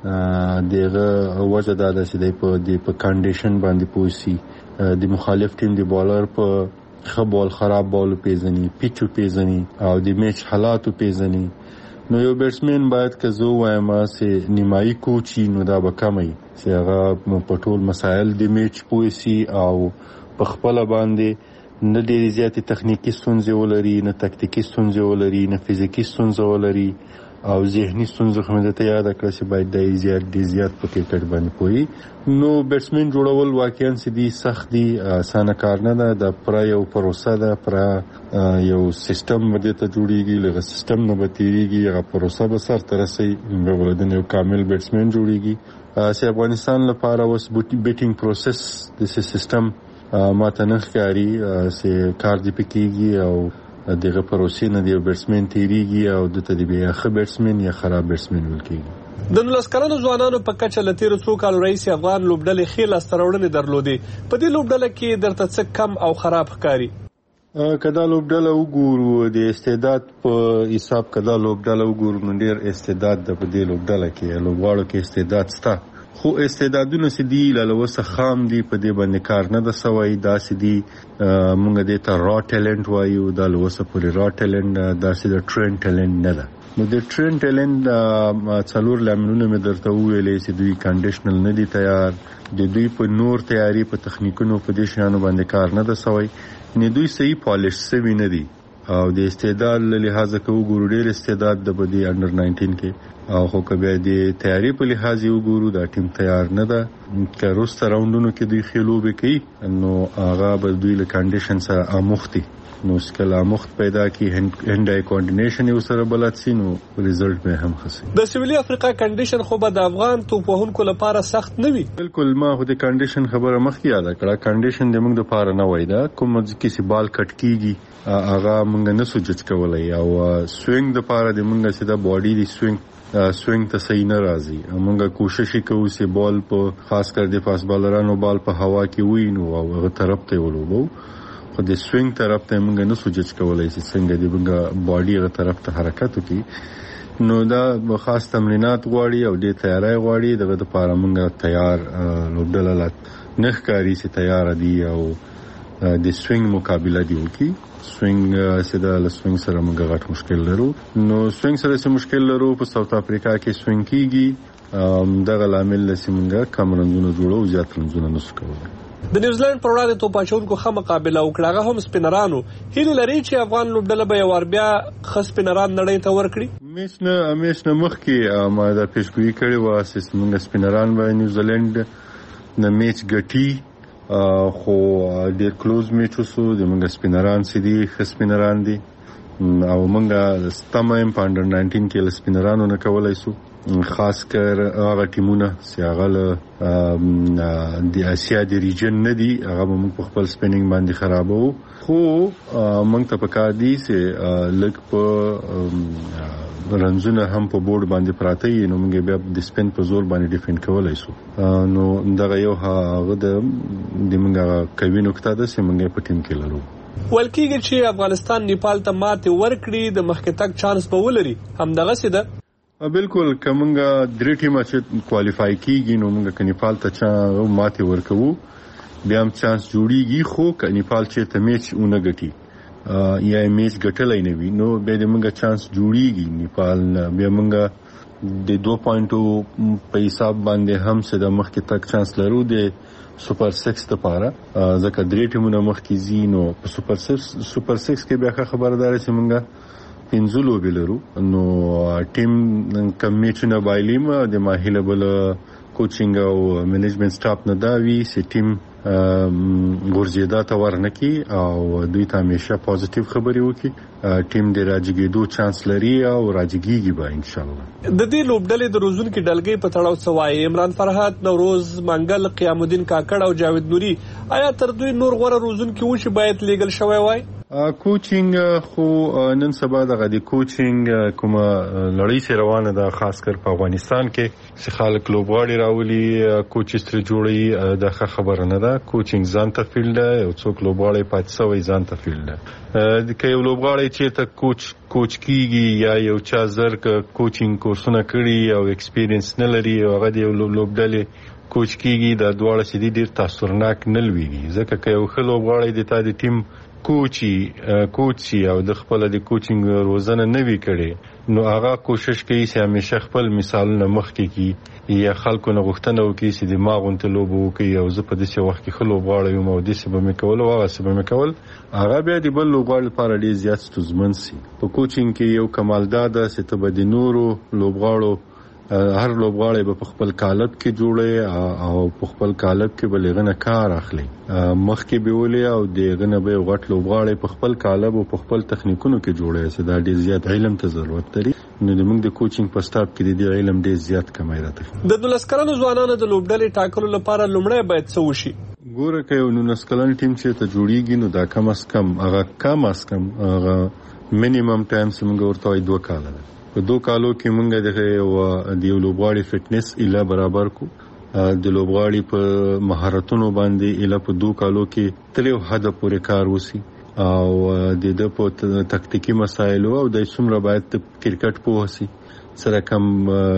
دغه وجه دا ده چې په د په کنډیشن باندې پوسی د مخالف ټیم دی بالر په خبال خراب بال پیژني پیچو پیژني او د میچ حالاتو پیژني نو یو بیټسمن باید که زه وایم چې نیمایي کوچي نو دا به کمی چې هغه په ټول مسایل د میچ پوسی او په خپل باندې نه ډېرې زیاتې تخنیکي ستونزې ولري نه تکتیکي ستونزې ولري نه فزیکي ستونزې ولري او ذهني ستونزې خو مې ته یاد کړه چې باید د زیات ډېر زیات په کرکټ باندې پوي نو بیټسمن جوړول واقعا چې دي سخت دي اسانه کار نه ده د پر یو پروسه ده پر یو سیستم باندې ته جوړیږي لږه سیستم نه بتیریږي هغه پروسه به سر تر رسي ولودن یو کامل بیټسمن جوړیږي چې افغانستان لپاره اوس بیټینګ پروسس د سیستم ماته نه ښکاري چې کار دی پکېږي او دغه پروسې نه دی بیټسمن تیریږي او د تدبیر ښه بیټسمن یا خراب بیټسمن ولکېږي د نولس کلنو ځوانانو په کچه له تیرو څو کالو رئیس افغان لوبډلې ښې لاسته راوړنې درلودې په دې لوبډله کې درته څه کم او خراب ښکاري کدا لوبډله وګورو د استعداد په حساب کدا لوبډله وګورو نو ډېر استعداد د په دې لوبډله کې لوبغاړو کې استعداد شته خو استعدادونه چې دی لاله وسه خام دی په دې باندې کار نه د سوي دا چې دی مونږ دې ته را ټیلنت وایو دا له وسه پورې را ټیلنت دا چې د ټرین ټیلنت نه ده نو د ټرین ټیلنت څلور لاملونه مې درته ویلې چې دوی کنډیشنل نه دي تیار د دوی په نور تیاری په تخنیکونو په دې شانو باندې کار نه د سوي نه دوی صحیح پالیش سوي نه دي او د استعداد له لحاظه کوو ګورو ډېر استعداد د بدی انډر ناینټین کې او خو کبه د تیاری په لحاظ یو ګورو دا ټیم تیار نه ده که روسته راوندونو کې دوی خلوبه کوي نو هغه به دوی له کنډیشن سره اموختي نو سکل اموخت پیدا کی هند آی کوارډینیشن یو سره بلد سي نو ریزلټ به هم خسي د سویلي افریقا کنډیشن خو به د افغان توپوهونکو لپاره سخت نه وي بالکل ما خو د کنډیشن خبره مخکې یاد کړه کنډیشن د موږ لپاره نه وای دا کوم چې سی بال کټ کیږي هغه موږ نه سوچ کولای او سوینګ د لپاره د موږ سره د باډي دی سوینګ سوینګ ته صحیح نه راځي موږ کوشش کوو چې بال په خاص کر د فاست بالرانو بال په هوا کې وي نو هغه طرف ته ولوبو خو د سوینګ طرف ته موږ نه سوچ کولای چې څنګه د موږ باډي هغه طرف ته حرکت وکړي نو دا خاص تمرینات غواړي او د تیاری غواړي دغه لپاره موږ تیار لوبډله نه ښکاري چې تیار دي او د سوینګ مقابله دی وکړي سوینګ سره له سوینګ سره موږ غټ مشکل لرو نو سوینګ سره څه مشکل لرو په ساوث افریقا کې سوینګ کیږي دغه لامل لسی موږ کم رنزونه جوړو زیات رنزونه نشو کولای د نیوزیلند پر وړاندې توپاچونکو ښه مقابله وکړه هغه هم سپینرانو هیله لري چې افغان لوبډله به یو بیا ښه سپینران نړۍ ته ورکړي میچ نه میچ نه مخکې ما دا پیشګویي کړې وه چې موږ سپینران به نیوزیلند نه میچ ګټي خو ډېر کلوز میچ وسو د موږ سپینران چې دي ښه سپینران دي او موږ ستمه په انډر ناینټین کې له سپینرانو نه کولی سو خاص کر هغه ټیمونه چې هغه د اسیا د ریجن نه دي هغه موږ په خپل سپینینګ باندې خرابو خو موږ ته پکار دي چې لږ په رنزونه هم په بورډ باندې پراته وي نو موږ بیا د سپین په زور باندې ډیفند کولای شو نو دغه یو هغه د موږ کوي نقطه ده چې موږ په ټیم کې لرو ولکېږي چې افغانستان نیپال ته ماتې ورکړي د مخکې تګ چانس به ولري. همدغسې ده بالکل کومه درې ټیمه چې کوالیفای کیږي نو موږ ک نیپال ته چا ماتې ورکوو بیا هم چانس جوړیږي، خو ک نیپال چې ته میچ اون غټي یا میچ غټلای نه وي نو به د موږ چانس جوړیږي نیپال بیا موږ د دوه پوینټو په حساب باندې هم څه د مخکې تک چانس لرو د سوپر سکس لپاره، ځکه درې ټیمونه مخکې زی نو په سوپر سکس سوپر سکس کې بیا خبردار چې موږ پنځه لوبې لرو نو ټیم کم میچونه بایلیم د ماهیله بل کوچینګ او منیجمنت سټاف نه دا وی چې ټیم ګورځیدا ته ورنکي او دوی ته همیشه پوزټیو خبرې وکړي، ټیم د راځګېدو چانس لري او راځګيږي به ان شاء الله. د دې لوبډلې د روزونکو ډلګۍ په تړاو سوای عمران فرحات، نوروز منګل، قیام الدین کاکړ او جاوید نوري آیا تر دوی نور غوړه روزونکو وشي باید لیګل شوی وای؟ کوچینګ خو نن سبا دغه د کوچینګ کومه لړۍ سره روانه ده، خاص کر په افغانستان کې چې خلک لوبغاړي راولي کوچ ستر جوړي د خبره نه ده. کوچینګ ځان ته فیلډ او څوک لوبغاړي پاتې سوی ځان ته فیلډ د کې لوبغاړي چې ته کوچ کوچ کیږي یا یو چا زر ک کوچینګ کورسونه کړي او ایکسپیرینس نه لري او هغه د لوبډلې کوچ کیږي د دواړه سړي ډیر تاثیرناک نه لويږي، ځکه چې یو ښه لوبغاړی د تا د ټیم کوچي کوچي او د خپل د کوچینګ روزنه نه وی کړي نو هغه کوشش کوي چې همیشه خپل مثالونه مخکې کی یا خلکو نه غوښتنه وکړي چې د ماغونته لوبو کوي او زه په دې وخت کې خلک غواړم یم او د څه به مې کول او هغه څه به مې کول هغه بیا د بل لوبغاړي لپاره ډیر زیات ستونزمن شي. په کوچینګ کې یو کمال دا ده چې ته به د نورو لوبغاړو هر لوبغاړی به په خپل کالب کې جوړي او په خپل کالب کې به لغنه کار اخلي مخکې به ولې او دغه به غټ لوبغاړی په خپل کالب او په خپل تخنیکونو کې جوړي چې دا ډیر زیات علم ته ضرورت لري نو د موږ د کوچینګ په سټاپ کې د علم ډیر زیات کمی راځي. د دولسکلنو ځوانانو د لوبډلې ټاکلو لپاره لومړی باید څه وشي؟ ګوره که یو نولسکلن ټیم چې ته جوړیږي نو دا کم از کم هغه کم از کم هغه مینیمم ټایم چې موږ ورته وایو دوه کاله ده. په دوه کالو کې موږ د یو لوبغاړي فټنس اله برابر کو د لوبغاړي په مهارتونو باندې اله په دوه کالو کې تل یو حد پورې کار وسی او د د په تکتیکی مسایلو او د څومره باید کرکټ په وسی سره کم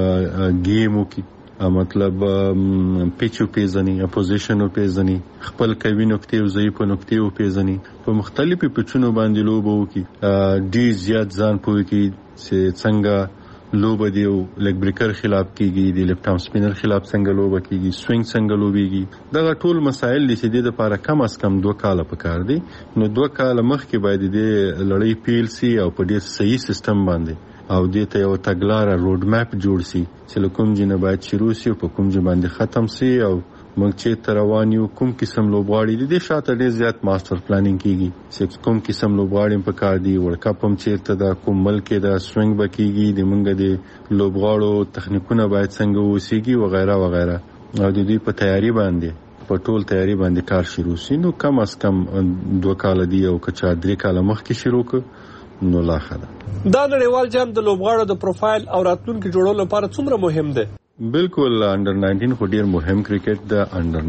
گیم وکي مطلب پیچو پیزنی اپوزیشن پیزنی خپل کوي نقطې او ضعیف نقطې او پیزنی په مختلفو پچونو باندې لوبو کی ډیر زیات ځان پوي کی چې څنګه لوب دیو لیگ بریکر خلاف کیږي د لیفټ آرم سپینر خلاف څنګه لوب کیږي سوینګ څنګه لوبيږي دا ټول مسائل دي چې د لپاره کم از کم دوه کاله پکار دي نو دوه کاله مخکې باید د لړۍ پیل سي او په ډیر صحیح سیستم باندې او دې ته یو تګلار روډ میپ جوړ سي چې کوم جنه باید شروع سي او په کوم ځای باندې ختم سي او موږ چې تروانیو کوم قسم لوبغاړي دي شاته ډیر زیات ماستر پلانینګ کیږي چې کوم قسم لوبغاړي په کار دي ورلد کپ هم چیرته دا کوم ملک دا سوینګ بکیږي د موږ د لوبغاړو تخنیکونه باید څنګه وسیږي وغیرہ وغیرہ او د دې په تیاری باندې په ټول تیاری باندې کار شروع سي نو کم از کم دوه کال دی او کچا درې کال مخکې شروع ک نو لا خدا. دا نړیوال جام د لوبغاړو د پروفایل او راتلونکو جوړولو لپاره څومره مهم دی؟ بالکل انډر ناینټین خو ډیر مهم کرکټ د انډر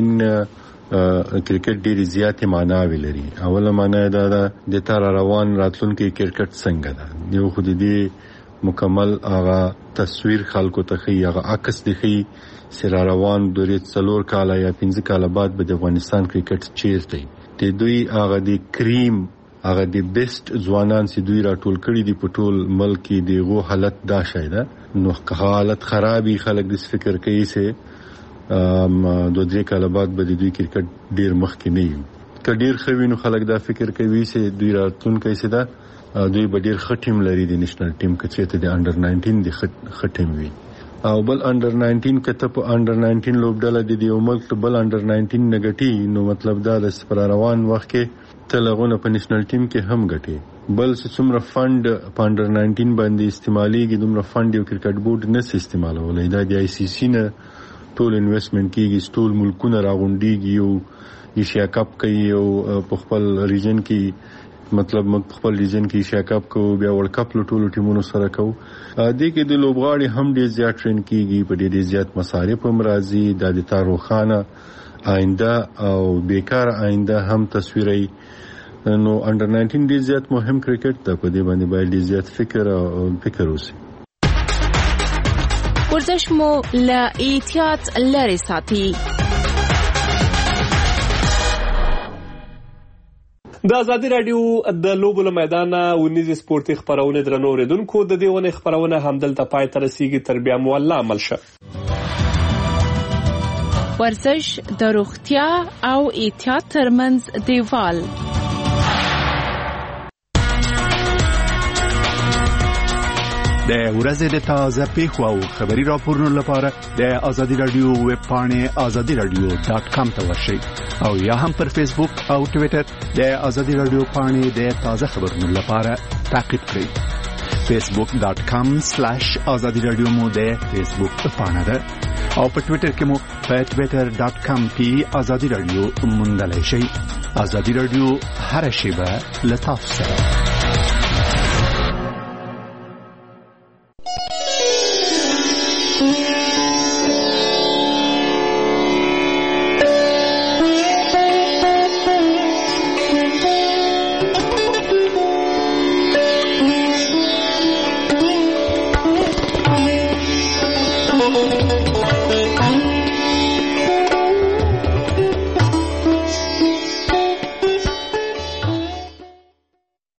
ناینټین کرکټ ډیر زیات معنی لري. اوله معنی دا ده د تر روان راتلونکي کرکټ څنګه ده یو خو دې مکمل هغه تصویر خلکو ته خي هغه عکس دی خي سره روان دوی څلور کاله یا پنځه کاله بعد به د افغانستان کرکټ چیرته دی دوی هغه دی کریم هغه دی بیسټ ځوانان چې دوی راټول کړي دي په ټول ملک کې دیغه حالت دا شایده نو حالت خرابي خلک د فکر کوي چې ام دوه درې کاله بعد به دوی کرکټ ډیر مخکې نه وي کډیر خوینو خلک دا فکر کوي چې دوی راتلونکي سي دا دوی به ډیر خټیم لري د نېشنل ټیم کې چې ته د انډر ناینټین د خټیم وي او بل انډر ناینټین کته په انډر ناینټین لوبډله د یو ملک بل انډر ناینټین نګټي نو مطلب دا د سپر روان وخت کې تلغونه په نېشنل ټیم کې هم ګټي بل څومره فند په انډر ناینټین باندې استعماليږي دومره فند یو کرکټ بورډ نه استعمالولای دا د آی سی سی نه ټول انویسټمنټ کیږي ټول ملکونه راغونډيږي او ایشیا کپ کوي او په خپل ریجن کې مطلب موږ خپل ریجن کې ایشیا کپ کو بیا ورلد کپ ټول ټیمونو سره کو د کې د لوبغاړي هم ډیر زیات ټرین کیږي په ډیر زیات مصارف هم راځي د د تاروخانه آینده او بیکار آینده هم تصویري نو انډر ناینټین ډیر زیات مهم کرکټ ته په دې باندې باید ډیر زیات فکر او فکر وشي. ورزش مو له احتیاط لري ساتي. د ازادي رادیو د لوبو له میدان ونیز سپورتي خبرونه درنو اوریدونکو د دې ونه خبرونه همدلته پای ته رسیږي. تر بیا مو الله عمل شه. ورزش د روغتیا او احتیاط ترمنځ دیوال. د ورځې د تازه پیښو او خبري راپورونو لپاره د ازادي رادیو ویب پاڼې ازادي رادیو ډاټ کام ته ورشئ او یا هم پر فیسبوک او ټوئیټر د ازادي رادیو پاڼې د تازه خبرونو لپاره تعقیب کړئ. فیسبوک ډاټ کام سلیش ازادي رادیو مو د فیسبوک پاڼه ده او په ټوئیټر کې مو په ټوئیټر ډاټ کام پی ازادي رادیو موندلای شئ. ازادي رادیو هر شیبه لطف سره.